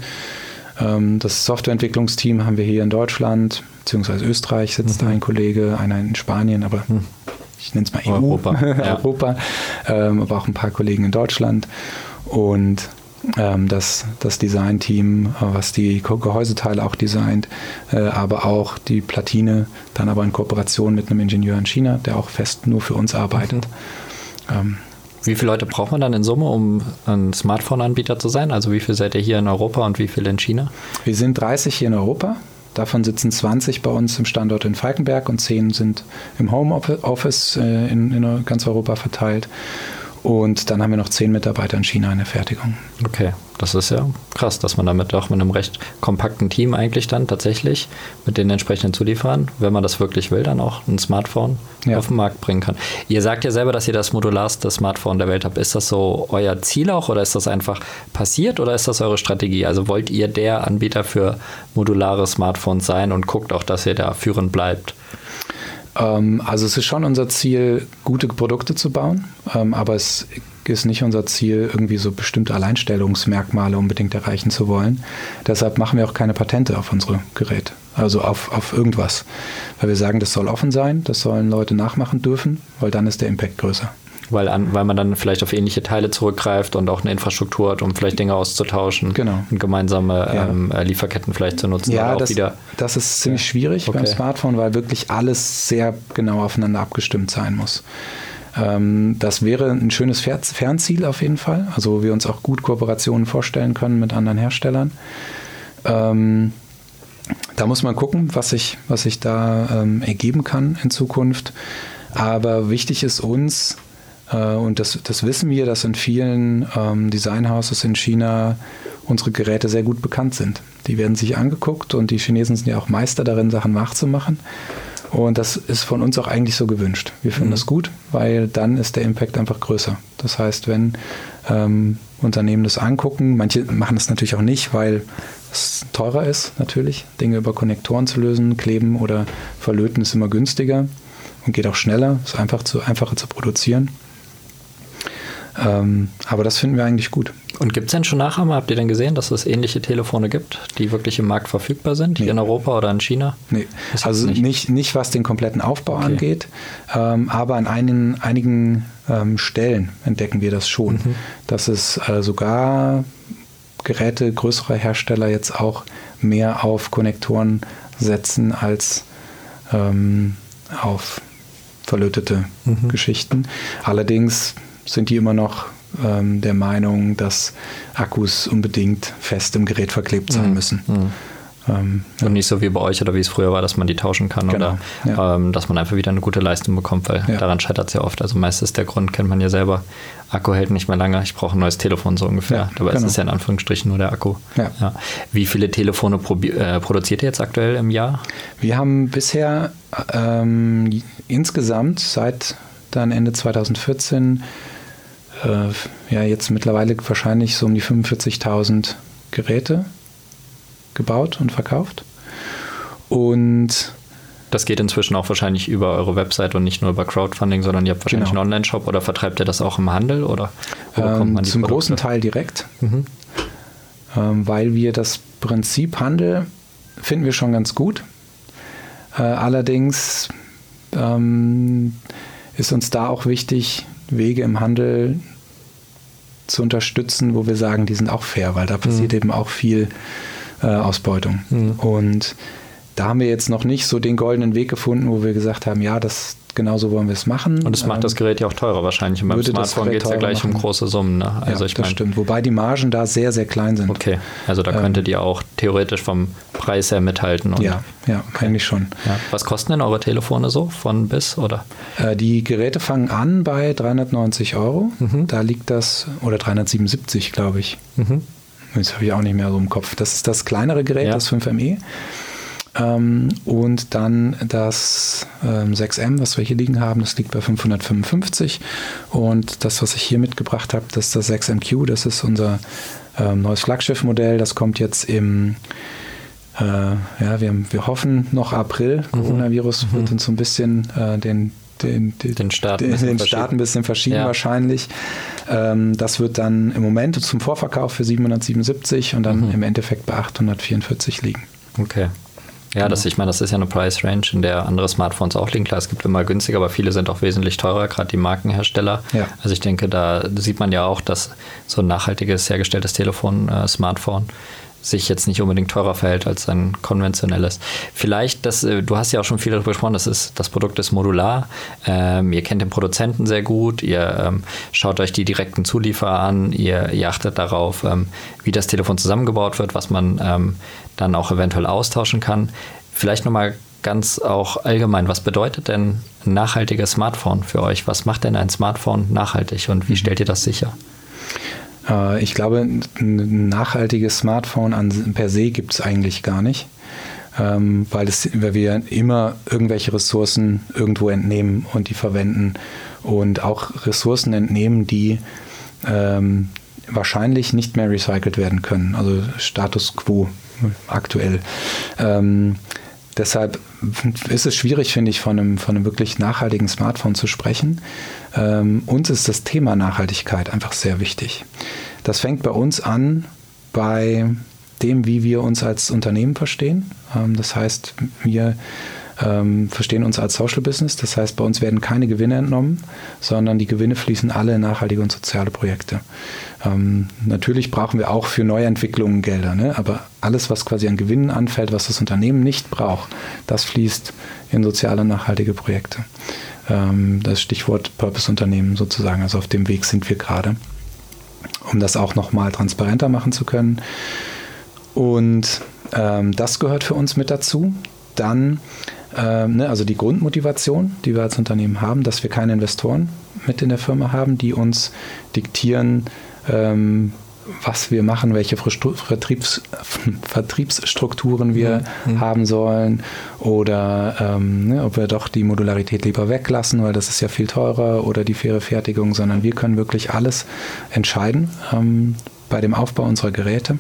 Das Softwareentwicklungsteam haben wir hier in Deutschland, beziehungsweise Österreich sitzt mhm. da ein Kollege, einer in Spanien, aber mhm. ich nenne es mal E U, Europa, ja. Europa ähm, aber auch ein paar Kollegen in Deutschland. Und ähm, das, das Designteam, was die Gehäuseteile auch designt, äh, aber auch die Platine, dann aber in Kooperation mit einem Ingenieur in China, der auch fest nur für uns arbeitet. Mhm. Ähm, Wie viele Leute braucht man dann in Summe, um ein Smartphone-Anbieter zu sein? Also wie viel seid ihr hier in Europa und wie viel in China? Wir sind dreißig hier in Europa. Davon sitzen zwanzig bei uns im Standort in Falkenberg und zehn sind im Homeoffice äh, in, in ganz Europa verteilt. Und dann haben wir noch zehn Mitarbeiter in China in der Fertigung. Okay, das ist ja krass, dass man damit auch mit einem recht kompakten Team eigentlich dann tatsächlich mit den entsprechenden Zulieferern, wenn man das wirklich will, dann auch ein Smartphone ja. auf den Markt bringen kann. Ihr sagt ja selber, dass ihr das modularste Smartphone der Welt habt. Ist das so euer Ziel auch oder ist das einfach passiert oder ist das eure Strategie? Also wollt ihr der Anbieter für modulare Smartphones sein und guckt auch, dass ihr da führend bleibt? Also es ist schon unser Ziel, gute Produkte zu bauen, aber es ist nicht unser Ziel, irgendwie so bestimmte Alleinstellungsmerkmale unbedingt erreichen zu wollen. Deshalb machen wir auch keine Patente auf unsere Geräte, also auf, auf irgendwas. Weil wir sagen, das soll offen sein, das sollen Leute nachmachen dürfen, weil dann ist der Impact größer. Weil, an, weil man dann vielleicht auf ähnliche Teile zurückgreift und auch eine Infrastruktur hat, um vielleicht Dinge auszutauschen genau. und gemeinsame ja. ähm, Lieferketten vielleicht zu nutzen. Ja, oder auch das, wieder das ist ziemlich schwierig okay. beim Smartphone, weil wirklich alles sehr genau aufeinander abgestimmt sein muss. Ähm, das wäre ein schönes Fernziel auf jeden Fall, also wo wir uns auch gut Kooperationen vorstellen können mit anderen Herstellern. Ähm, da muss man gucken, was sich, was sich da ähm, ergeben kann in Zukunft. Aber wichtig ist uns, und das, das wissen wir, dass in vielen ähm, Designhouses in China unsere Geräte sehr gut bekannt sind. Die werden sich angeguckt und die Chinesen sind ja auch Meister darin, Sachen nachzumachen. Und das ist von uns auch eigentlich so gewünscht. Wir finden mhm. das gut, weil dann ist der Impact einfach größer. Das heißt, wenn ähm, Unternehmen das angucken, manche machen das natürlich auch nicht, weil es teurer ist natürlich, Dinge über Konnektoren zu lösen, kleben oder verlöten ist immer günstiger und geht auch schneller, ist einfach zu, einfacher zu produzieren. Ähm, aber das finden wir eigentlich gut. Und gibt es denn schon Nachahmer? Habt ihr denn gesehen, dass es ähnliche Telefone gibt, die wirklich im Markt verfügbar sind, nee. hier in Europa oder in China? Nee, also nicht. Nicht, nicht was den kompletten Aufbau okay. angeht, ähm, aber an einigen, einigen ähm, Stellen entdecken wir das schon, mhm. dass es äh, sogar Geräte größerer Hersteller jetzt auch mehr auf Konnektoren setzen als ähm, auf verlötete mhm. Geschichten. Allerdings sind die immer noch ähm, der Meinung, dass Akkus unbedingt fest im Gerät verklebt sein mhm. müssen. Mhm. Ähm, Und ja. nicht so wie bei euch oder wie es früher war, dass man die tauschen kann genau. oder ja. ähm, dass man einfach wieder eine gute Leistung bekommt, weil ja. daran scheitert es ja oft. Also meistens der Grund, kennt man ja selber, Akku hält nicht mehr lange, ich brauche ein neues Telefon so ungefähr. Ja, Dabei genau. ist es ja in Anführungsstrichen nur der Akku. Ja. Ja. Wie viele Telefone probi- äh, produziert ihr jetzt aktuell im Jahr? Wir haben bisher ähm, insgesamt seit dann Ende zwanzig vierzehn ja, jetzt mittlerweile wahrscheinlich so um die fünfundvierzigtausend Geräte gebaut und verkauft. Und das geht inzwischen auch wahrscheinlich über eure Website und nicht nur über Crowdfunding, sondern ihr habt wahrscheinlich genau. einen Online-Shop oder vertreibt ihr das auch im Handel? Oder wo ähm, bekommt man die zum Produkte? Großen Teil direkt, mhm. ähm, weil wir das Prinzip Handel finden wir schon ganz gut. Äh, allerdings ähm, ist uns da auch wichtig, Wege im Handel zu unterstützen, wo wir sagen, die sind auch fair, weil da passiert mhm. eben auch viel äh, Ausbeutung. Mhm. Und da haben wir jetzt noch nicht so den goldenen Weg gefunden, wo wir gesagt haben, ja, das genauso wollen wir es machen. Und es macht ähm, das Gerät ja auch teurer wahrscheinlich. Und beim Smartphone geht es ja gleich machen. um große Summen. Ne? Also ja, ich das mein, stimmt. Wobei die Margen da sehr, sehr klein sind. Okay, also da könntet ähm, ihr auch theoretisch vom Preis her mithalten. Und, ja, ja, okay. eigentlich schon. Ja. Was kosten denn eure Telefone so von bis? Oder? Äh, die Geräte fangen an bei dreihundertneunzig Euro. Mhm. Da liegt das, oder dreihundertsiebenundsiebzig, glaube ich. Mhm. Das habe ich auch nicht mehr so im Kopf. Das ist das kleinere Gerät, ja. das fünf M E. Ähm, und dann das ähm, sechs M, was wir hier liegen haben, das liegt bei fünfhundertfünfundfünfzig. Und das, was ich hier mitgebracht habe, das ist das sechs M Q. Das ist unser ähm, neues Flaggschiffmodell. Das kommt jetzt im, äh, ja, wir, wir hoffen noch April. Mhm. Coronavirus mhm. wird uns so ein bisschen äh, den Den, den, den Start ein bisschen, den Start ein bisschen verschieben ja. wahrscheinlich. Ähm, das wird dann im Moment zum Vorverkauf für siebenhundertsiebenundsiebzig und dann mhm. im Endeffekt bei achthundertvierundvierzig liegen. Okay. Ja, das, ich meine, das ist ja eine Price Range, in der andere Smartphones auch liegen. Klar, es gibt immer günstiger, aber viele sind auch wesentlich teurer, gerade die Markenhersteller. Ja. Also ich denke, da sieht man ja auch, dass so ein nachhaltiges hergestelltes Telefon, äh, Smartphone, sich jetzt nicht unbedingt teurer verhält als ein konventionelles. Vielleicht, das, du hast ja auch schon viel darüber gesprochen, das, ist, das Produkt ist modular. Ähm, ihr kennt den Produzenten sehr gut, ihr ähm, schaut euch die direkten Zulieferer an, ihr, ihr achtet darauf, ähm, wie das Telefon zusammengebaut wird, was man ähm, dann auch eventuell austauschen kann. Vielleicht nochmal ganz auch allgemein, was bedeutet denn ein nachhaltiges Smartphone für euch? Was macht denn ein Smartphone nachhaltig und wie stellt ihr das sicher? Ich glaube, ein nachhaltiges Smartphone an, per se gibt es eigentlich gar nicht, ähm, weil, es, weil wir immer irgendwelche Ressourcen irgendwo entnehmen und die verwenden und auch Ressourcen entnehmen, die ähm, wahrscheinlich nicht mehr recycelt werden können, also Status quo aktuell. Ähm, Deshalb ist es schwierig, finde ich, von einem, von einem wirklich nachhaltigen Smartphone zu sprechen. Ähm, uns ist das Thema Nachhaltigkeit einfach sehr wichtig. Das fängt bei uns an bei dem, wie wir uns als Unternehmen verstehen. Ähm, das heißt, wir ähm, verstehen uns als Social Business. Das heißt, bei uns werden keine Gewinne entnommen, sondern die Gewinne fließen alle in nachhaltige und soziale Projekte. Ähm, natürlich brauchen wir auch für Neuentwicklungen Gelder, ne? Aber alles, was quasi an Gewinnen anfällt, was das Unternehmen nicht braucht, das fließt in soziale und nachhaltige Projekte. Ähm, das Stichwort Purpose-Unternehmen sozusagen, also auf dem Weg sind wir gerade, um das auch nochmal transparenter machen zu können. Und ähm, das gehört für uns mit dazu. Dann, ähm, ne, also die Grundmotivation, die wir als Unternehmen haben, dass wir keine Investoren mit in der Firma haben, die uns diktieren, ähm, was wir machen, welche Vertriebs, Vertriebsstrukturen wir mhm. haben sollen oder ähm, ne, ob wir doch die Modularität lieber weglassen, weil das ist ja viel teurer oder die faire Fertigung, sondern wir können wirklich alles entscheiden ähm, bei dem Aufbau unserer Geräte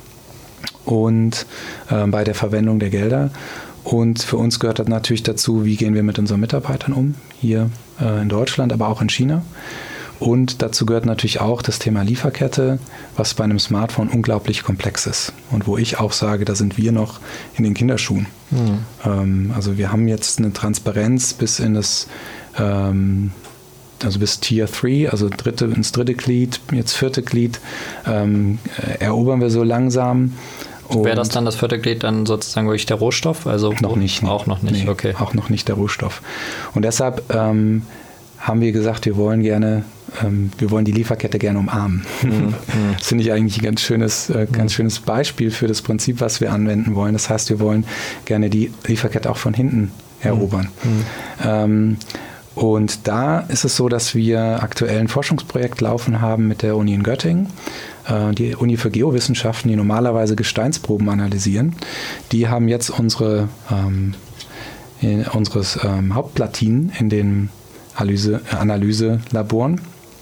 und äh, bei der Verwendung der Gelder. Und für uns gehört das natürlich dazu, wie gehen wir mit unseren Mitarbeitern um, hier äh, in Deutschland, aber auch in China. Und dazu gehört natürlich auch das Thema Lieferkette, was bei einem Smartphone unglaublich komplex ist. Und wo ich auch sage, da sind wir noch in den Kinderschuhen. Mhm. Ähm, also wir haben jetzt eine Transparenz bis in das, ähm, also bis Tier drei, also dritte, ins dritte Glied, jetzt vierte Glied, ähm, erobern wir so langsam. Wäre das dann das vierte Glied dann sozusagen wirklich der Rohstoff? Also noch nicht. Nee. Auch noch nicht, nee, okay. Auch noch nicht der Rohstoff. Und deshalb ähm, haben wir gesagt, wir wollen gerne, ähm, wir wollen die Lieferkette gerne umarmen. Mhm. Das finde ich eigentlich ein ganz schönes, äh, ganz mhm. schönes Beispiel für das Prinzip, was wir anwenden wollen. Das heißt, wir wollen gerne die Lieferkette auch von hinten erobern. Mhm. Ähm, und da ist es so, dass wir aktuell ein Forschungsprojekt laufen haben mit der Uni in Göttingen. Die Uni für Geowissenschaften, die normalerweise Gesteinsproben analysieren, die haben jetzt unsere ähm, in, unseres ähm, Hauptplatinen in den Analyse, äh, Analyselaboren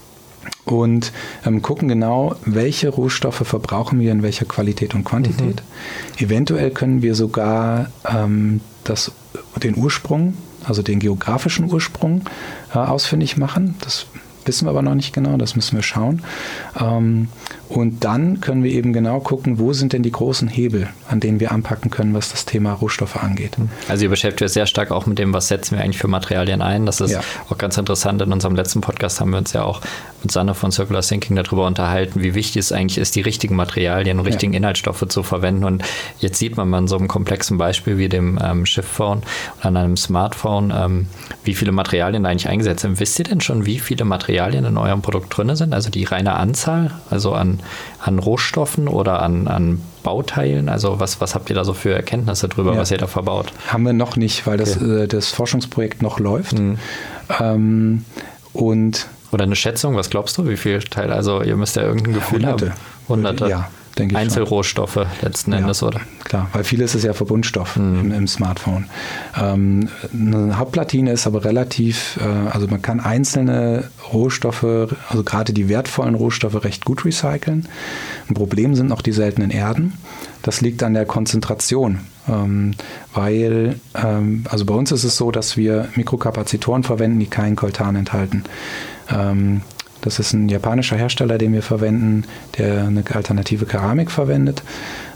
und ähm, gucken genau, welche Rohstoffe verbrauchen wir in welcher Qualität und Quantität. Mhm. Eventuell können wir sogar ähm, das, den Ursprung, also den geografischen Ursprung äh, ausfindig machen. Das wissen wir aber noch nicht genau, das müssen wir schauen. Ähm, und dann können wir eben genau gucken, wo sind denn die großen Hebel, an denen wir anpacken können, was das Thema Rohstoffe angeht. Also ihr beschäftigt euch sehr stark auch mit dem, was setzen wir eigentlich für Materialien ein. Das ist ja auch ganz interessant. In unserem letzten Podcast haben wir uns ja auch mit Sanne von Circular Thinking darüber unterhalten, wie wichtig es eigentlich ist, die richtigen Materialien und richtigen ja. Inhaltsstoffe zu verwenden. Und jetzt sieht man an so einem komplexen Beispiel wie dem ähm, Shift-Phone oder an einem Smartphone, ähm, wie viele Materialien da eigentlich eingesetzt sind. Wisst ihr denn schon, wie viele Materialien in eurem Produkt drin sind? Also die reine Anzahl, also an, an Rohstoffen oder an, an Bauteilen? Also was, was habt ihr da so für Erkenntnisse drüber, ja. was ihr da verbaut? Haben wir noch nicht, weil das, okay. äh, das Forschungsprojekt noch läuft. Mhm. Ähm, und Oder eine Schätzung, was glaubst du, wie viel Teile? Also ihr müsst ja irgendein Gefühl Hunderte. haben. Hunderte. Ja, denke ich. Einzelrohstoffe schon. Letzten Endes, ja, oder? Klar, weil vieles ist ja Verbundstoff mhm. im, im Smartphone. Ähm, eine Hauptplatine ist aber relativ, äh, also man kann einzelne Rohstoffe, also gerade die wertvollen Rohstoffe recht gut recyceln. Ein Problem sind noch die seltenen Erden. Das liegt an der Konzentration, ähm, weil, ähm, also bei uns ist es so, dass wir Mikrokapazitoren verwenden, die keinen Coltan enthalten. Ähm, Das ist ein japanischer Hersteller, den wir verwenden, der eine alternative Keramik verwendet.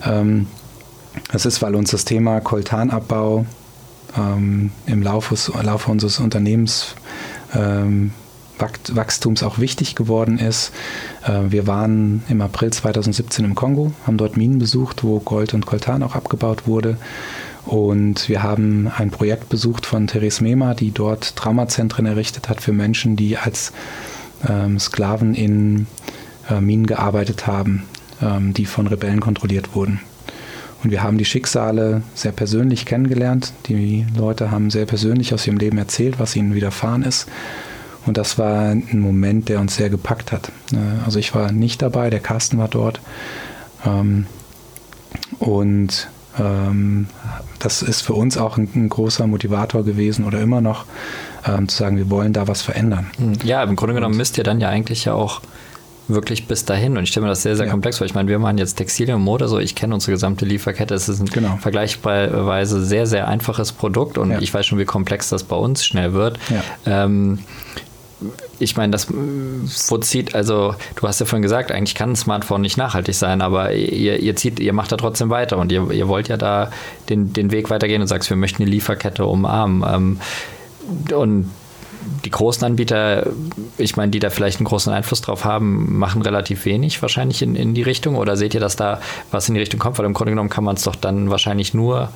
Das ist, weil uns das Thema Coltanabbau im Laufe, Laufe unseres Unternehmenswachstums auch wichtig geworden ist. Wir waren im April zweitausendsiebzehn im Kongo, haben dort Minen besucht, wo Gold und Coltan auch abgebaut wurde. Und wir haben ein Projekt besucht von Therese Mehmer, die dort Traumazentren errichtet hat für Menschen, die als Ähm, Sklaven in äh, Minen gearbeitet haben, ähm, die von Rebellen kontrolliert wurden. Und wir haben die Schicksale sehr persönlich kennengelernt. Die Leute haben sehr persönlich aus ihrem Leben erzählt, was ihnen widerfahren ist. Und das war ein Moment, der uns sehr gepackt hat. Äh, also ich war nicht dabei, der Carsten war dort. Ähm, und ähm, das ist für uns auch ein, ein großer Motivator gewesen oder immer noch, ähm, zu sagen, wir wollen da was verändern. Ja, im Grunde genommen müsst ihr dann ja eigentlich ja auch wirklich bis dahin. Und ich stelle mir das sehr, sehr ja. komplex vor. Ich meine, wir machen jetzt Textilien und Mode, so ich kenne unsere gesamte Lieferkette. Es ist ein genau. vergleichsweise sehr, sehr einfaches Produkt und ja. ich weiß schon, wie komplex das bei uns schnell wird. Ja. Ähm, ich meine, das wo zieht, also du hast ja vorhin gesagt, eigentlich kann ein Smartphone nicht nachhaltig sein, aber ihr, ihr zieht, ihr macht da trotzdem weiter und ihr, ihr wollt ja da den, den Weg weitergehen und sagst, wir möchten die Lieferkette umarmen. Ähm, und die großen Anbieter, ich meine, die da vielleicht einen großen Einfluss drauf haben, machen relativ wenig wahrscheinlich in, in die Richtung, oder seht ihr, dass da was in die Richtung kommt? Weil im Grunde genommen kann man es doch dann wahrscheinlich nur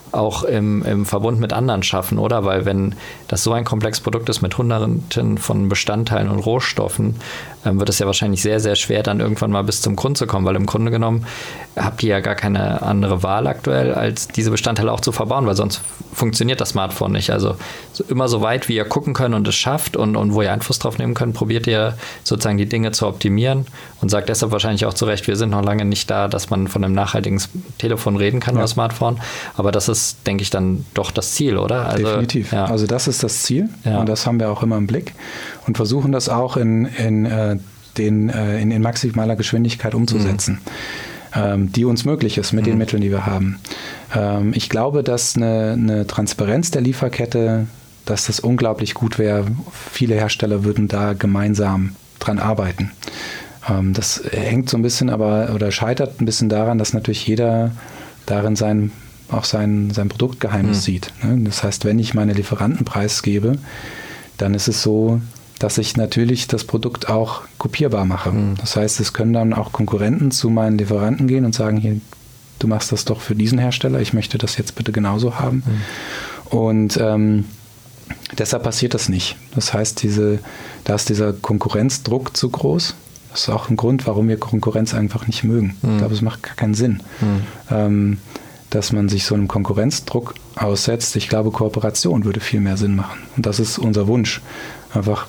auch im, im Verbund mit anderen schaffen, oder? Weil wenn das so ein komplexes Produkt ist mit hunderten von Bestandteilen und Rohstoffen, ähm, wird es ja wahrscheinlich sehr, sehr schwer, dann irgendwann mal bis zum Grund zu kommen, weil im Grunde genommen habt ihr ja gar keine andere Wahl aktuell, als diese Bestandteile auch zu verbauen, weil sonst funktioniert das Smartphone nicht. Also so, immer so weit, wie ihr gucken könnt und es schafft und, und wo ihr Einfluss drauf nehmen könnt, probiert ihr sozusagen die Dinge zu optimieren und sagt deshalb wahrscheinlich auch zu Recht, wir sind noch lange nicht da, dass man von einem nachhaltigen Telefon reden kann, ja, oder Smartphone, aber das ist, denke ich, dann doch das Ziel, oder? Also, definitiv. Ja. Also das ist das Ziel, ja, und das haben wir auch immer im Blick und versuchen das auch in, in, äh, den, äh, in, in maximaler Geschwindigkeit umzusetzen, mhm. ähm, die uns möglich ist mit mhm. den Mitteln, die wir haben. Ähm, ich glaube, dass eine, eine Transparenz der Lieferkette, dass das unglaublich gut wäre. Viele Hersteller würden da gemeinsam dran arbeiten. Ähm, das hängt so ein bisschen aber oder scheitert ein bisschen daran, dass natürlich jeder darin sein auch sein, sein Produktgeheimnis mhm. sieht. Ne? Das heißt, wenn ich meine Lieferanten preisgebe, dann ist es so, dass ich natürlich das Produkt auch kopierbar mache. Mhm. Das heißt, es können dann auch Konkurrenten zu meinen Lieferanten gehen und sagen, hier, du machst das doch für diesen Hersteller, ich möchte das jetzt bitte genauso haben. Mhm. Und ähm, deshalb passiert das nicht. Das heißt, diese, da ist dieser Konkurrenzdruck zu groß. Das ist auch ein Grund, warum wir Konkurrenz einfach nicht mögen. Mhm. Ich glaube, es macht gar keinen Sinn. Mhm. Ähm, dass man sich so einem Konkurrenzdruck aussetzt. Ich glaube, Kooperation würde viel mehr Sinn machen. Und das ist unser Wunsch, einfach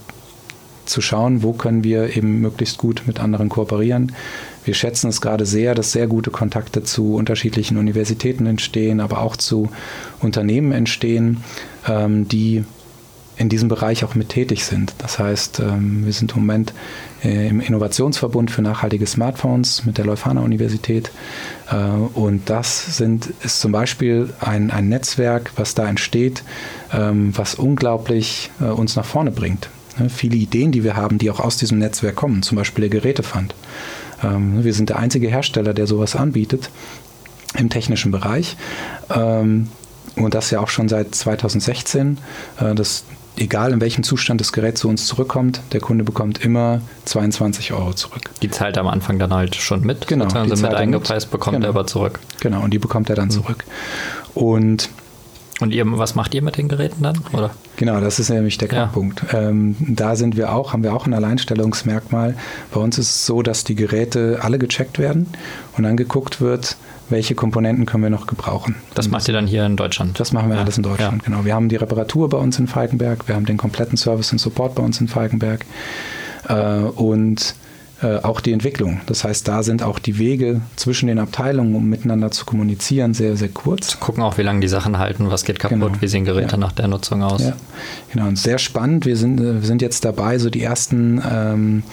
zu schauen, wo können wir eben möglichst gut mit anderen kooperieren. Wir schätzen es gerade sehr, dass sehr gute Kontakte zu unterschiedlichen Universitäten entstehen, aber auch zu Unternehmen entstehen, ähm, die in diesem Bereich auch mit tätig sind. Das heißt, ähm, wir sind im Moment äh, im Innovationsverbund für nachhaltige Smartphones mit der Leuphana-Universität. Äh, und das sind, ist zum Beispiel ein, ein Netzwerk, was da entsteht, ähm, was unglaublich äh, uns nach vorne bringt. Ne? Viele Ideen, die wir haben, die auch aus diesem Netzwerk kommen, zum Beispiel der Gerätefund. Ähm, wir sind der einzige Hersteller, der sowas anbietet im technischen Bereich. Ähm, und das ja auch schon seit zweitausendsechzehn. Äh, das Egal in welchem Zustand das Gerät zu uns zurückkommt, der Kunde bekommt immer zweiundzwanzig Euro zurück. Die zahlt er am Anfang dann halt schon mit? Genau. Die sind mit eingepreist, bekommt genau. er aber zurück. Genau, und die bekommt er dann mhm. zurück. Und, und ihr, was macht ihr mit den Geräten dann? Oder? Genau, das ist nämlich der Knackpunkt. Ja. Ähm, da sind wir auch, haben wir auch ein Alleinstellungsmerkmal. Bei uns ist es so, dass die Geräte alle gecheckt werden und dann geguckt wird, welche Komponenten können wir noch gebrauchen. Das macht ihr dann hier in Deutschland? Das machen wir ja. alles in Deutschland, ja. genau. Wir haben die Reparatur bei uns in Falkenberg, wir haben den kompletten Service und Support bei uns in Falkenberg äh, und äh, auch die Entwicklung. Das heißt, da sind auch die Wege zwischen den Abteilungen, um miteinander zu kommunizieren, sehr, sehr kurz. Zu gucken auch, wie lange die Sachen halten, was geht kaputt, genau. wie sehen Geräte ja. nach der Nutzung aus. Ja. Genau, und sehr spannend. Wir sind, wir sind jetzt dabei, so die ersten ähm,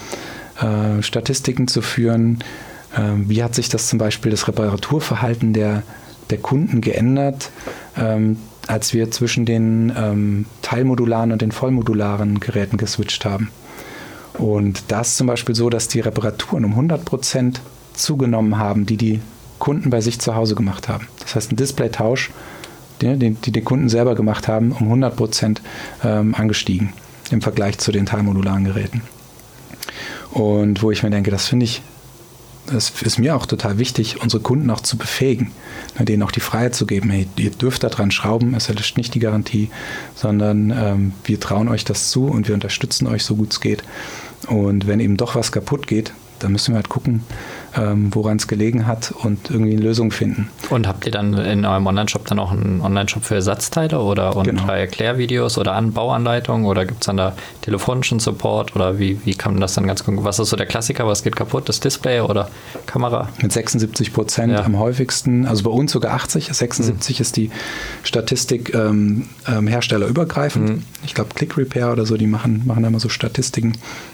äh, Statistiken zu führen. Wie hat sich das zum Beispiel das Reparaturverhalten der, der Kunden geändert, ähm, als wir zwischen den ähm, teilmodularen und den vollmodularen Geräten geswitcht haben? Und das ist zum Beispiel so, dass die Reparaturen um hundert Prozent zugenommen haben, die die Kunden bei sich zu Hause gemacht haben. Das heißt, ein Displaytausch, die die, die Kunden selber gemacht haben, um hundert Prozent ähm, angestiegen im Vergleich zu den teilmodularen Geräten. Und wo ich mir denke, das finde ich Es ist mir auch total wichtig, unsere Kunden auch zu befähigen, denen auch die Freiheit zu geben, hey, ihr dürft da dran schrauben, es erlischt nicht die Garantie, sondern ähm, wir trauen euch das zu und wir unterstützen euch so gut es geht. Und wenn eben doch was kaputt geht, dann müssen wir halt gucken, ähm, woran es gelegen hat und irgendwie eine Lösung finden. Und habt ihr dann in eurem Online-Shop dann auch einen Online-Shop für Ersatzteile oder und genau. Erklärvideos oder An- Bauanleitungen oder gibt es dann da telefonischen Support oder wie, wie kann man das dann ganz gucken? Was ist so der Klassiker, was geht kaputt? Das Display oder Kamera? Mit sechsundsiebzig Prozent ja. am häufigsten, also bei uns sogar achtzig, sechsundsiebzig mhm. ist die Statistik ähm, ähm, herstellerübergreifend. Mhm. Ich glaube Click Repair oder so, die machen, machen immer so Statistiken.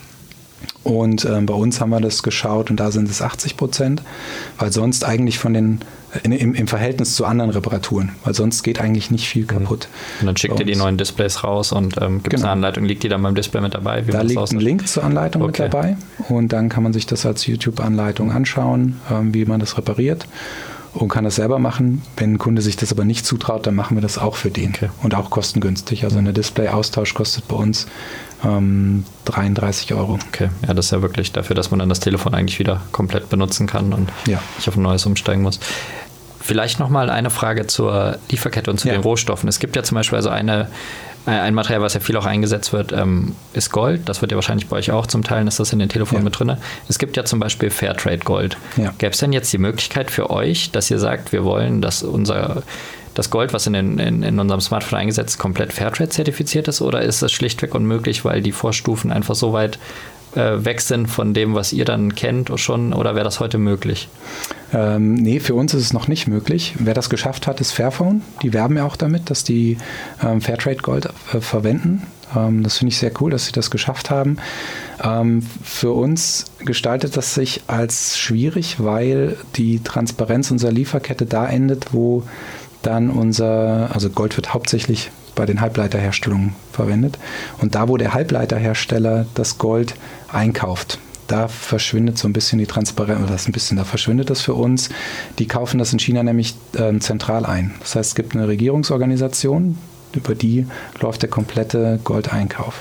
Und ähm, bei uns haben wir das geschaut und da sind es achtzig Prozent, weil sonst eigentlich von den, in, im, im Verhältnis zu anderen Reparaturen, weil sonst geht eigentlich nicht viel kaputt. Und dann schickt ihr die neuen Displays raus und ähm, gibt es genau. eine Anleitung, liegt die dann beim Display mit dabei? Wie da liegt ein Link zur Anleitung okay. mit dabei und dann kann man sich das als YouTube-Anleitung anschauen, ähm, wie man das repariert. Und kann das selber machen. Wenn ein Kunde sich das aber nicht zutraut, dann machen wir das auch für den. Okay. Und auch kostengünstig. Also ein Display-Austausch kostet bei uns ähm, dreiunddreißig Euro. Okay, ja, das ist ja wirklich dafür, dass man dann das Telefon eigentlich wieder komplett benutzen kann und ja. nicht auf ein neues umsteigen muss. Vielleicht nochmal eine Frage zur Lieferkette und zu ja. den Rohstoffen. Es gibt ja zum Beispiel also eine, ein Material, was ja viel auch eingesetzt wird, ähm, ist Gold. Das wird ja wahrscheinlich bei euch auch zum Teil, ist das in den Telefonen ja. mit drin. Es gibt ja zum Beispiel Fairtrade Gold. Ja. Gäbe es denn jetzt die Möglichkeit für euch, dass ihr sagt, wir wollen, dass unser das Gold, was in, den, in, in unserem Smartphone eingesetzt ist, komplett Fairtrade zertifiziert ist? Oder ist das schlichtweg unmöglich, weil die Vorstufen einfach so weit äh, weg sind von dem, was ihr dann kennt schon? Oder wäre das heute möglich? Ähm, nee, für uns ist es noch nicht möglich. Wer das geschafft hat, ist Fairphone. Die werben ja auch damit, dass die ähm, Fairtrade Gold äh, verwenden. Ähm, das finde ich sehr cool, dass sie das geschafft haben. Ähm, für uns gestaltet das sich als schwierig, weil die Transparenz unserer Lieferkette da endet, wo dann unser, also Gold wird hauptsächlich bei den Halbleiterherstellungen verwendet. Und da, wo der Halbleiterhersteller das Gold einkauft, da verschwindet so ein bisschen die Transparenz, oder das ein bisschen, da verschwindet das für uns. Die kaufen das in China nämlich äh, zentral ein. Das heißt, es gibt eine Regierungsorganisation, über die läuft der komplette Goldeinkauf.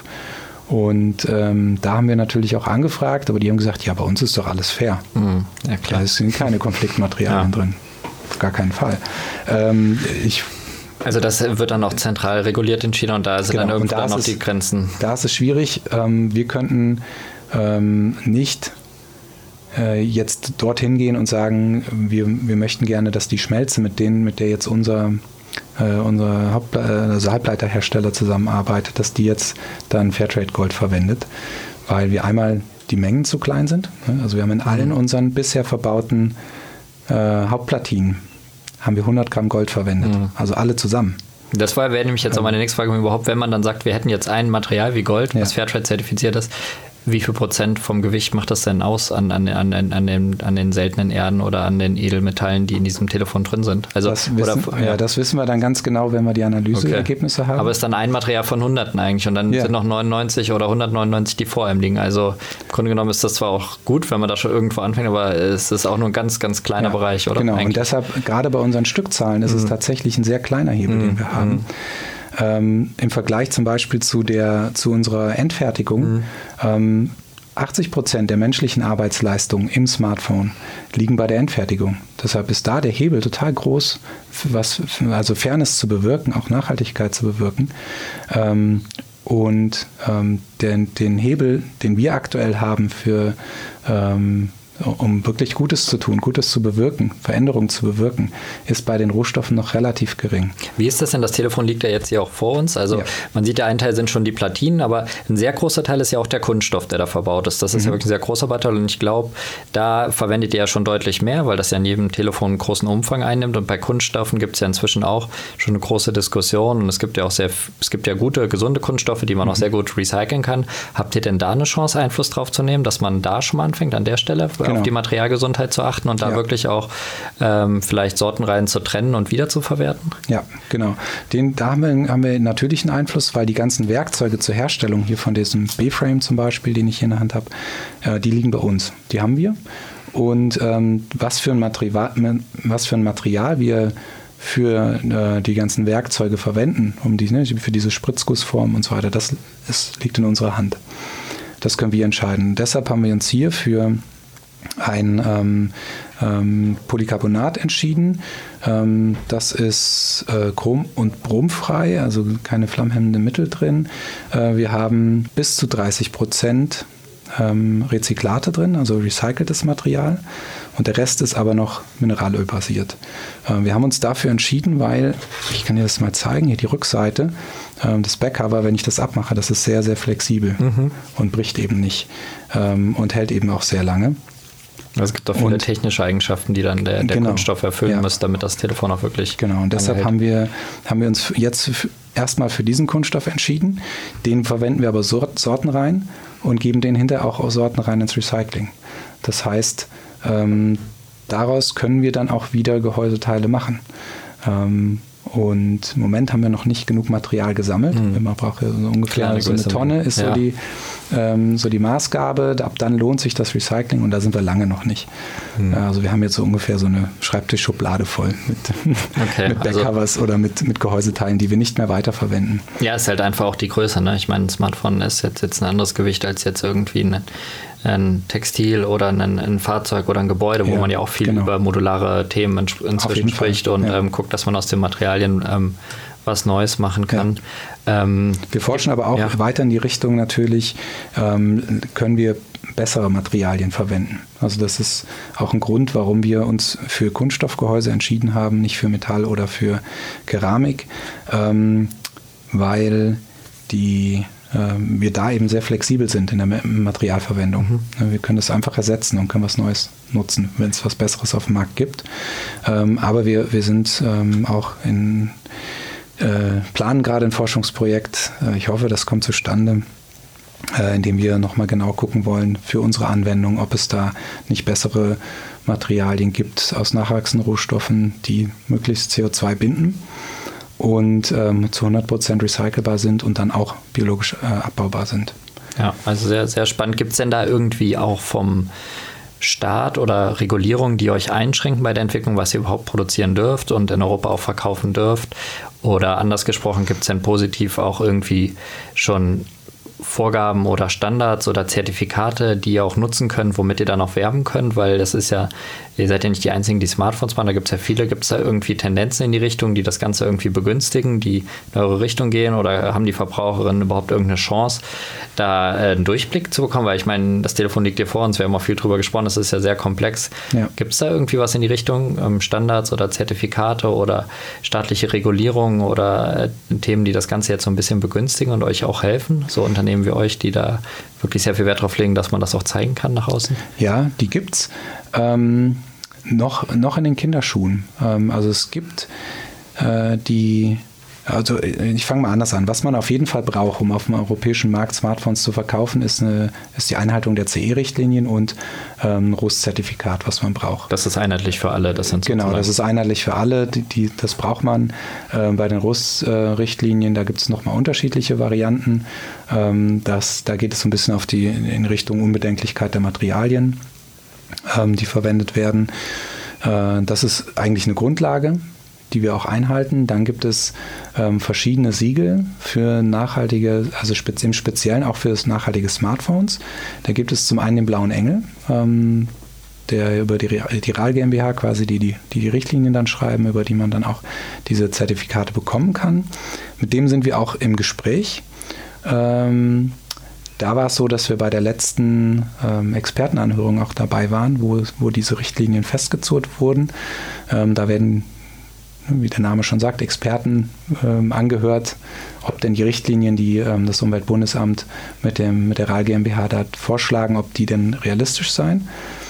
Und ähm, da haben wir natürlich auch angefragt, aber die haben gesagt, ja, bei uns ist doch alles fair. Mhm. Ja, klar. Da sind keine Konfliktmaterialien ja. drin. Auf gar keinen Fall. Ähm, ich Also das wird dann auch zentral reguliert in China und da sind genau, dann irgendwo dann noch die Grenzen. Da ist es schwierig. Ähm, wir könnten ähm, nicht äh, jetzt dorthin gehen und sagen, wir, wir möchten gerne, dass die Schmelze, mit denen, mit der jetzt unser, äh, unser Haupt, also Halbleiterhersteller zusammenarbeitet, dass die jetzt dann Fairtrade Gold verwendet, weil wir einmal die Mengen zu klein sind. Also wir haben in allen mhm. unseren bisher verbauten Äh, Hauptplatinen haben wir hundert Gramm Gold verwendet, mhm. also alle zusammen. Das wäre nämlich jetzt auch meine nächste Frage, überhaupt, wenn man dann sagt, wir hätten jetzt ein Material wie Gold, was ja. Fairtrade zertifiziert ist, wie viel Prozent vom Gewicht macht das denn aus an, an, an, an, den, an den seltenen Erden oder an den Edelmetallen, die in diesem Telefon drin sind? Also, das wissen, oder, ja. ja, das wissen wir dann ganz genau, wenn wir die Analyseergebnisse okay. haben. Aber es ist dann ein Material von Hunderten eigentlich und dann ja. sind noch neunundneunzig oder hundertneunundneunzig, die vor einem liegen. Also im Grunde genommen ist das zwar auch gut, wenn man da schon irgendwo anfängt, aber es ist auch nur ein ganz, ganz kleiner ja, Bereich, oder? Genau, eigentlich? Und deshalb, gerade bei unseren Stückzahlen, ist mhm. es tatsächlich ein sehr kleiner Hebel, mhm. den wir haben. Mhm. Ähm, im Vergleich zum Beispiel zu, der, zu unserer Endfertigung, mhm. ähm, achtzig Prozent der menschlichen Arbeitsleistungen im Smartphone liegen bei der Endfertigung. Deshalb ist da der Hebel total groß, was, also Fairness zu bewirken, auch Nachhaltigkeit zu bewirken. Ähm, und ähm, den, den Hebel, den wir aktuell haben für ähm, um wirklich Gutes zu tun, Gutes zu bewirken, Veränderungen zu bewirken, ist bei den Rohstoffen noch relativ gering. Wie ist das denn? Das Telefon liegt ja jetzt hier auch vor uns. Also ja. man sieht, der ein Teil sind schon die Platinen, aber ein sehr großer Teil ist ja auch der Kunststoff, der da verbaut ist. Das ist mhm. ja wirklich ein sehr großer Bauteil und ich glaube, da verwendet ihr ja schon deutlich mehr, weil das ja in jedem Telefon einen großen Umfang einnimmt und bei Kunststoffen gibt es ja inzwischen auch schon eine große Diskussion und es gibt ja auch sehr, es gibt ja gute, gesunde Kunststoffe, die man mhm. auch sehr gut recyceln kann. Habt ihr denn da eine Chance, Einfluss drauf zu nehmen, dass man da schon mal anfängt, an der Stelle genau. auf die Materialgesundheit zu achten und da ja. wirklich auch ähm, vielleicht Sortenreihen zu trennen und wieder zu verwerten? Ja, genau. Den, da haben wir, haben wir natürlichen Einfluss, weil die ganzen Werkzeuge zur Herstellung hier von diesem B-Frame zum Beispiel, den ich hier in der Hand habe, äh, die liegen bei uns. Die haben wir. Und ähm, was, für ein Material, was für ein Material wir für äh, die ganzen Werkzeuge verwenden, um die, ne, für diese Spritzgussform und so weiter, das ist, liegt in unserer Hand. Das können wir entscheiden. Deshalb haben wir uns hier für ein ähm, ähm, Polycarbonat entschieden. Ähm, das ist äh, chrom- und bromfrei, also keine flammhemmenden Mittel drin. Äh, wir haben bis zu dreißig Prozent ähm, Rezyklate drin, also recyceltes Material. Und der Rest ist aber noch mineralölbasiert. Äh, wir haben uns dafür entschieden, weil, ich kann dir das mal zeigen, hier die Rückseite, äh, das Backcover, wenn ich das abmache, das ist sehr, sehr flexibel mhm. und bricht eben nicht ähm, und hält eben auch sehr lange. Es gibt auch viele und, technische Eigenschaften, die dann der, der genau, Kunststoff erfüllen ja. muss, damit das Telefon auch wirklich Genau, und deshalb haben wir, haben wir uns jetzt erstmal für diesen Kunststoff entschieden. Den verwenden wir aber Sort, sortenrein und geben den hinterher auch sortenrein ins Recycling. Das heißt, ähm, daraus können wir dann auch wieder Gehäuseteile machen. Ähm, Und im Moment haben wir noch nicht genug Material gesammelt. Mhm. Man braucht ja so ungefähr Kleine so eine Tonne, ist ja. so, die, ähm, so die Maßgabe. Ab dann lohnt sich das Recycling und da sind wir lange noch nicht. Mhm. Also wir haben jetzt so ungefähr so eine Schreibtischschublade voll mit, okay. mit Backcovers also, oder mit, mit Gehäuseteilen, die wir nicht mehr weiterverwenden. Ja, ist halt einfach auch die Größe. Ne? Ich meine, ein Smartphone ist jetzt, jetzt ein anderes Gewicht als jetzt irgendwie ein ein Textil oder ein, ein Fahrzeug oder ein Gebäude, wo ja, man ja auch viel genau. über modulare Themen inzwischen spricht und ja. ähm, guckt, dass man aus den Materialien ähm, was Neues machen kann. Ja. Ähm, wir forschen aber auch ja. weiter in die Richtung natürlich, ähm, können wir bessere Materialien verwenden. Also das ist auch ein Grund, warum wir uns für Kunststoffgehäuse entschieden haben, nicht für Metall oder für Keramik, ähm, weil die, äh, wir da eben sehr flexibel sind in der Materialverwendung. Mhm. Wir können das einfach ersetzen und können was Neues nutzen, wenn es was Besseres auf dem Markt gibt. Ähm, aber wir, wir sind ähm, auch in Äh, planen gerade ein Forschungsprojekt. Äh, ich hoffe, das kommt zustande, äh, indem wir nochmal genau gucken wollen für unsere Anwendung, ob es da nicht bessere Materialien gibt aus nachwachsenden Rohstoffen, die möglichst C O zwei binden und ähm, zu hundert Prozent recycelbar sind und dann auch biologisch äh, abbaubar sind. Ja, also sehr, sehr spannend. Gibt es denn da irgendwie auch vom Staat oder Regulierungen, die euch einschränken bei der Entwicklung, was ihr überhaupt produzieren dürft und in Europa auch verkaufen dürft? Oder anders gesprochen, gibt es denn positiv auch irgendwie schon Vorgaben oder Standards oder Zertifikate, die ihr auch nutzen könnt, womit ihr dann auch werben könnt? Weil das ist ja, ihr seid ja nicht die Einzigen, die Smartphones machen, da gibt es ja viele. Gibt es da irgendwie Tendenzen in die Richtung, die das Ganze irgendwie begünstigen, die in eure Richtung gehen? Oder haben die Verbraucherinnen überhaupt irgendeine Chance, da äh, einen Durchblick zu bekommen? Weil ich meine, das Telefon liegt hier vor uns, wir haben auch viel drüber gesprochen, das ist ja sehr komplex. Ja. Gibt es da irgendwie was in die Richtung, ähm, Standards oder Zertifikate oder staatliche Regulierungen oder äh, Themen, die das Ganze jetzt so ein bisschen begünstigen und euch auch helfen? So Unternehmen wie euch, die da wirklich sehr viel Wert drauf legen, dass man das auch zeigen kann nach außen? Ja, die gibt's. Ähm, noch, noch in den Kinderschuhen. Ähm, also es gibt äh, die, also ich fange mal anders an. Was man auf jeden Fall braucht, um auf dem europäischen Markt Smartphones zu verkaufen, ist, eine, ist die Einhaltung der C E-Richtlinien und ähm, ein R U S-Zertifikat, was man braucht. Das ist einheitlich für alle. Das sind genau, das ist einheitlich für alle. Die, die, das braucht man äh, bei den R U S-Richtlinien. Da gibt es nochmal unterschiedliche Varianten. Ähm, das, da geht es so ein bisschen auf die, in Richtung Unbedenklichkeit der Materialien, ähm, die verwendet werden. Äh, das ist eigentlich eine Grundlage, die wir auch einhalten. Dann gibt es ähm, verschiedene Siegel für nachhaltige, also spez- im Speziellen auch für das nachhaltige Smartphones. Da gibt es zum einen den Blauen Engel, ähm, der über die, die R A L GmbH quasi die, die die Richtlinien dann schreiben, über die man dann auch diese Zertifikate bekommen kann. Mit dem sind wir auch im Gespräch. Ähm, da war es so, dass wir bei der letzten ähm, Expertenanhörung auch dabei waren, wo, wo diese Richtlinien festgezurrt wurden. Ähm, da werden, wie der Name schon sagt, Experten ähm, angehört, ob denn die Richtlinien, die ähm, das Umweltbundesamt mit, dem, mit der R A L GmbH da vorschlagen, ob die denn realistisch seien.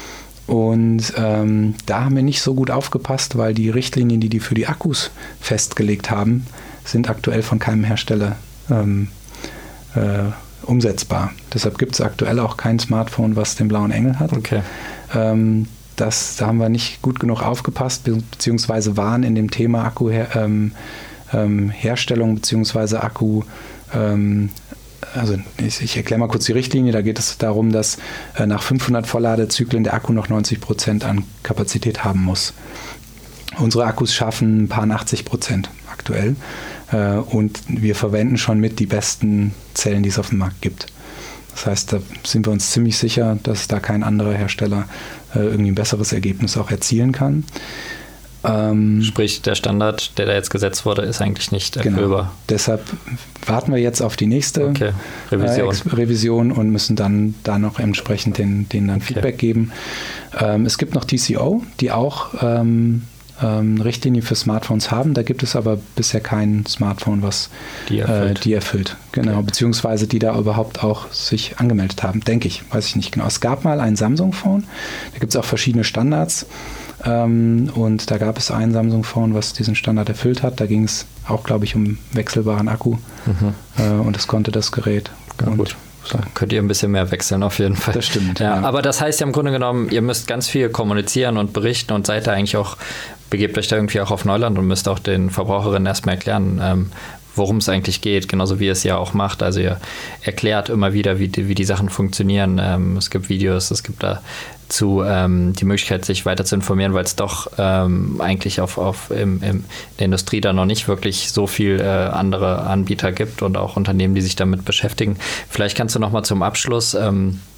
Und ähm, da haben wir nicht so gut aufgepasst, weil die Richtlinien, die die für die Akkus festgelegt haben, sind aktuell von keinem Hersteller ähm, äh, umsetzbar. Deshalb gibt es aktuell auch kein Smartphone, was den Blauen Engel hat. Okay. Ähm, Das, da haben wir nicht gut genug aufgepasst, beziehungsweise waren in dem Thema Akkuherstellung ähm, ähm, beziehungsweise Akku, ähm, also ich, ich erkläre mal kurz die Richtlinie, da geht es darum, dass äh, nach fünfhundert Vollladezyklen der Akku noch neunzig Prozent an Kapazität haben muss. Unsere Akkus schaffen ein paar achtzig Prozent aktuell äh, und wir verwenden schon mit die besten Zellen, die es auf dem Markt gibt. Das heißt, da sind wir uns ziemlich sicher, dass da kein anderer Hersteller äh, irgendwie ein besseres Ergebnis auch erzielen kann. Ähm, Sprich, der Standard, der da jetzt gesetzt wurde, ist eigentlich nicht erfüllbar. Genau. Deshalb warten wir jetzt auf die nächste okay. Revision. Äh, Ex- Revision und müssen dann da noch entsprechend den, denen dann okay. Feedback geben. Ähm, es gibt noch T C O, die auch ähm, ähm, Richtlinien für Smartphones haben. Da gibt es aber bisher kein Smartphone, was die erfüllt. Äh, die erfüllt. Genau, okay. Beziehungsweise die da überhaupt auch sich angemeldet haben, denke ich, weiß ich nicht genau. Es gab mal ein Samsung-Phone, da gibt es auch verschiedene Standards ähm, und da gab es ein Samsung-Phone, was diesen Standard erfüllt hat. Da ging es auch, glaube ich, um wechselbaren Akku mhm. äh, und es konnte das Gerät. Ja, und gut. So. Könnt ihr ein bisschen mehr wechseln auf jeden Fall. Das stimmt. Ja, ja. Aber das heißt ja im Grunde genommen, ihr müsst ganz viel kommunizieren und berichten und seid da eigentlich auch, begebt euch da irgendwie auch auf Neuland und müsst auch den Verbraucherinnen erstmal erklären, ähm, worum es eigentlich geht, genauso wie ihr es ja auch macht. Also ihr erklärt immer wieder, wie die, wie die Sachen funktionieren. Ähm, es gibt Videos, es gibt dazu ähm, die Möglichkeit, sich weiter zu informieren, weil es doch ähm, eigentlich auf, auf im, im, der Industrie da noch nicht wirklich so viel äh, andere Anbieter gibt und auch Unternehmen, die sich damit beschäftigen. Vielleicht kannst du noch mal zum Abschluss ähm,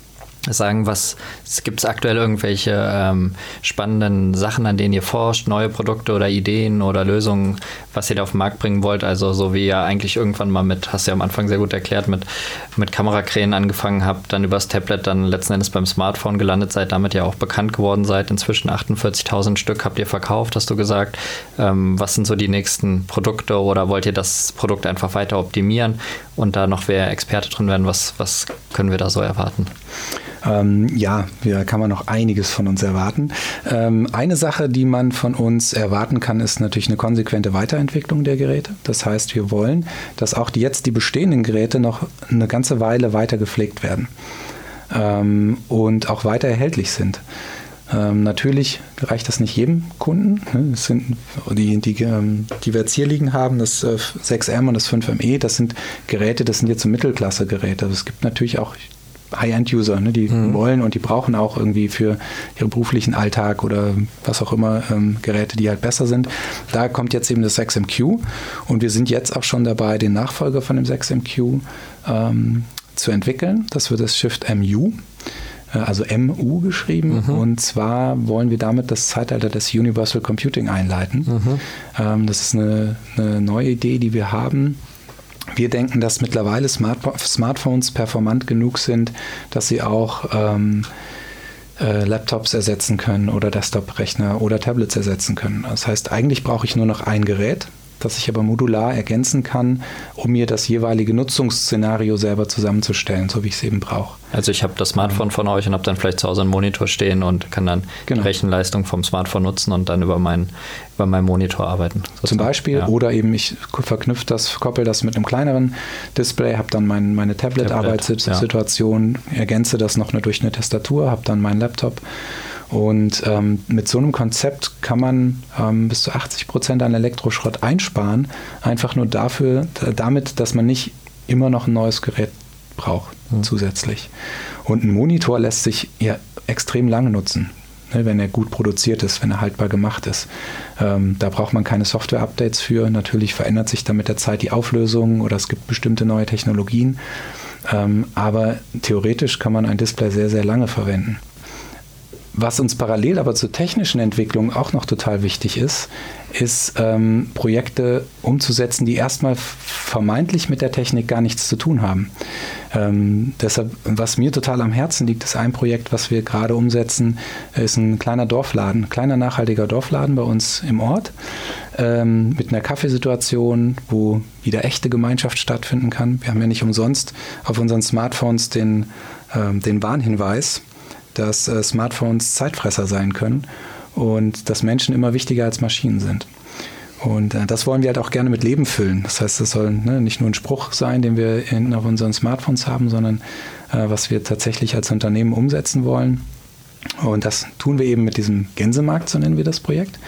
sagen, was gibt es aktuell irgendwelche ähm, spannenden Sachen, an denen ihr forscht, neue Produkte oder Ideen oder Lösungen, was ihr da auf den Markt bringen wollt? Also so wie ihr eigentlich irgendwann mal mit, hast du ja am Anfang sehr gut erklärt, mit, mit Kamerakränen angefangen habt, dann übers Tablet dann letzten Endes beim Smartphone gelandet seid, damit ja auch bekannt geworden seid. Inzwischen achtundvierzigtausend Stück habt ihr verkauft, hast du gesagt. Ähm, was sind so die nächsten Produkte oder wollt ihr das Produkt einfach weiter optimieren und da noch wer Experte drin werden? Was, was können wir da so erwarten? Ähm, ja, da kann man noch einiges von uns erwarten. Ähm, eine Sache, die man von uns erwarten kann, ist natürlich eine konsequente Weiterentwicklung der Geräte. Das heißt, wir wollen, dass auch die jetzt die bestehenden Geräte noch eine ganze Weile weiter gepflegt werden ähm, und auch weiter erhältlich sind. Ähm, natürlich reicht das nicht jedem Kunden. Ne? Das sind die, die, die wir jetzt hier liegen haben, das äh, sechs M und das fünf M E, das sind Geräte, das sind jetzt so Mittelklasse-Geräte. Es gibt natürlich auch High-End-User, ne, die mhm. wollen und die brauchen auch irgendwie für ihren beruflichen Alltag oder was auch immer ähm, Geräte, die halt besser sind. Da kommt jetzt eben das sechs M Q und wir sind jetzt auch schon dabei, den Nachfolger von dem sechs M Q ähm, zu entwickeln. Das wird das Shift M U, äh, also M U geschrieben mhm. und zwar wollen wir damit das Zeitalter des Universal Computing einleiten. Mhm. Ähm, das ist eine, eine neue Idee, die wir haben. Wir denken, dass mittlerweile Smart- Smartphones performant genug sind, dass sie auch ähm, äh, Laptops ersetzen können oder Desktop-Rechner oder Tablets ersetzen können. Das heißt, eigentlich brauche ich nur noch ein Gerät, das ich aber modular ergänzen kann, um mir das jeweilige Nutzungsszenario selber zusammenzustellen, so wie ich es eben brauche. Also ich habe das Smartphone von euch und habe dann vielleicht zu Hause einen Monitor stehen und kann dann genau. die Rechenleistung vom Smartphone nutzen und dann über, mein, über meinen Monitor arbeiten. Sozusagen. Zum Beispiel, ja. Oder eben ich verknüpfe das, koppel das mit einem kleineren Display, habe dann mein, meine Tablet-Arbeitssituation, Tablet, ja. ergänze das noch durch eine Tastatur, habe dann meinen Laptop. Und ähm, mit so einem Konzept kann man ähm, bis zu achtzig Prozent an Elektroschrott einsparen, einfach nur dafür, damit, dass man nicht immer noch ein neues Gerät braucht mhm. zusätzlich. Und ein Monitor lässt sich ja extrem lange nutzen, ne, wenn er gut produziert ist, wenn er haltbar gemacht ist. Ähm, da braucht man keine Software-Updates für. Natürlich verändert sich dann mit der Zeit die Auflösung oder es gibt bestimmte neue Technologien. Ähm, aber theoretisch kann man ein Display sehr, sehr lange verwenden. Was uns parallel aber zur technischen Entwicklung auch noch total wichtig ist, ist ähm, Projekte umzusetzen, die erstmal vermeintlich mit der Technik gar nichts zu tun haben. Ähm, deshalb, was mir total am Herzen liegt, ist ein Projekt, was wir gerade umsetzen, ist ein kleiner Dorfladen, ein kleiner nachhaltiger Dorfladen bei uns im Ort, ähm, mit einer Kaffeesituation, wo wieder echte Gemeinschaft stattfinden kann. Wir haben ja nicht umsonst auf unseren Smartphones den, ähm, den Warnhinweis, dass äh, Smartphones Zeitfresser sein können und dass Menschen immer wichtiger als Maschinen sind. Und äh, das wollen wir halt auch gerne mit Leben füllen. Das heißt, das soll ne, nicht nur ein Spruch sein, den wir in, auf unseren Smartphones haben, sondern äh, was wir tatsächlich als Unternehmen umsetzen wollen. Und das tun wir eben mit diesem Gänsemarkt, so nennen wir das Projekt.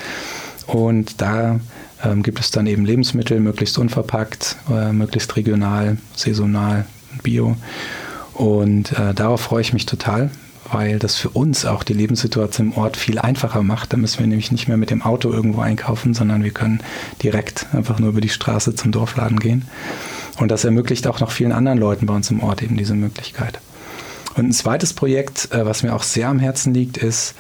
Und da ähm, gibt es dann eben Lebensmittel, möglichst unverpackt, äh, möglichst regional, saisonal, bio. Und äh, darauf freue ich mich total, weil das für uns auch die Lebenssituation im Ort viel einfacher macht. Da müssen wir nämlich nicht mehr mit dem Auto irgendwo einkaufen, sondern wir können direkt einfach nur über die Straße zum Dorfladen gehen. Und das ermöglicht auch noch vielen anderen Leuten bei uns im Ort eben diese Möglichkeit. Und ein zweites Projekt, was mir auch sehr am Herzen liegt, ist,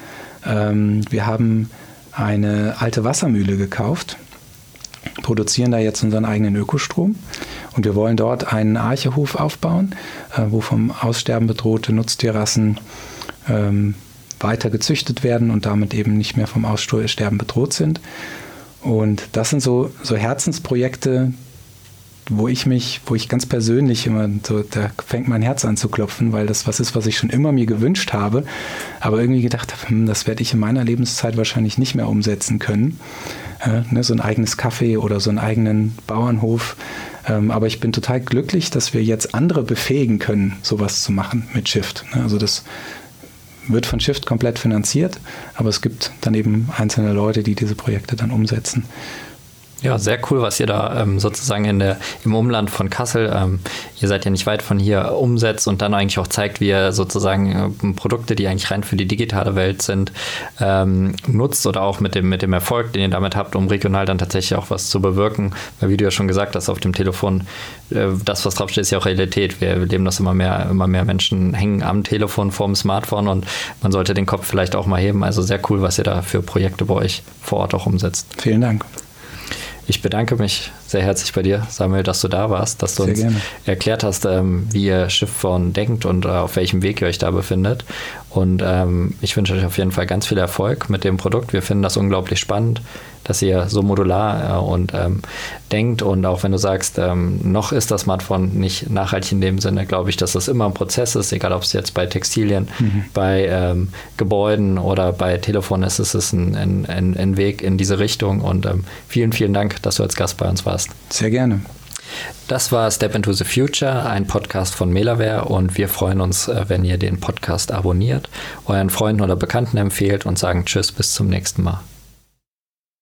wir haben eine alte Wassermühle gekauft, produzieren da jetzt unseren eigenen Ökostrom und wir wollen dort einen Archehof aufbauen, wo vom Aussterben bedrohte Nutztierrassen ähm, weiter gezüchtet werden und damit eben nicht mehr vom Aussterben bedroht sind. Und das sind so, so Herzensprojekte, wo ich mich, wo ich ganz persönlich immer so, da fängt mein Herz an zu klopfen, weil das was ist, was ich schon immer mir gewünscht habe, aber irgendwie gedacht habe, hm, das werde ich in meiner Lebenszeit wahrscheinlich nicht mehr umsetzen können. Äh, ne, so ein eigenes Café oder so einen eigenen Bauernhof. Ähm, aber ich bin total glücklich, dass wir jetzt andere befähigen können, sowas zu machen mit Shift. Ne, also das wird von Shift komplett finanziert, aber es gibt dann eben einzelne Leute, die diese Projekte dann umsetzen. Ja, sehr cool, was ihr da ähm, sozusagen in der, im Umland von Kassel, ähm, ihr seid ja nicht weit von hier, umsetzt und dann eigentlich auch zeigt, wie ihr sozusagen äh, Produkte, die eigentlich rein für die digitale Welt sind, ähm, nutzt oder auch mit dem, mit dem Erfolg, den ihr damit habt, um regional dann tatsächlich auch was zu bewirken. Weil wie du ja schon gesagt hast, auf dem Telefon, äh, das, was draufsteht, ist ja auch Realität. Wir leben das immer mehr, immer mehr Menschen hängen am Telefon vorm Smartphone und man sollte den Kopf vielleicht auch mal heben. Also sehr cool, was ihr da für Projekte bei euch vor Ort auch umsetzt. Vielen Dank. Ich bedanke mich sehr herzlich bei dir, Samuel, dass du da warst, dass du sehr uns gerne. erklärt hast, ähm, wie ihr Schiffborn denkt und äh, auf welchem Weg ihr euch da befindet. Und ähm, ich wünsche euch auf jeden Fall ganz viel Erfolg mit dem Produkt. Wir finden das unglaublich spannend, dass ihr so modular äh, und ähm, denkt. Und auch wenn du sagst, ähm, noch ist das Smartphone nicht nachhaltig in dem Sinne, glaube ich, dass das immer ein Prozess ist, egal ob es jetzt bei Textilien, mhm. bei ähm, Gebäuden oder bei Telefonen ist, es ist ein, ein, ein Weg in diese Richtung. Und ähm, vielen, vielen Dank, dass du als Gast bei uns warst. Sehr gerne. Das war Step into the Future, ein Podcast von Melaware und wir freuen uns, wenn ihr den Podcast abonniert, euren Freunden oder Bekannten empfehlt und sagen Tschüss, bis zum nächsten Mal.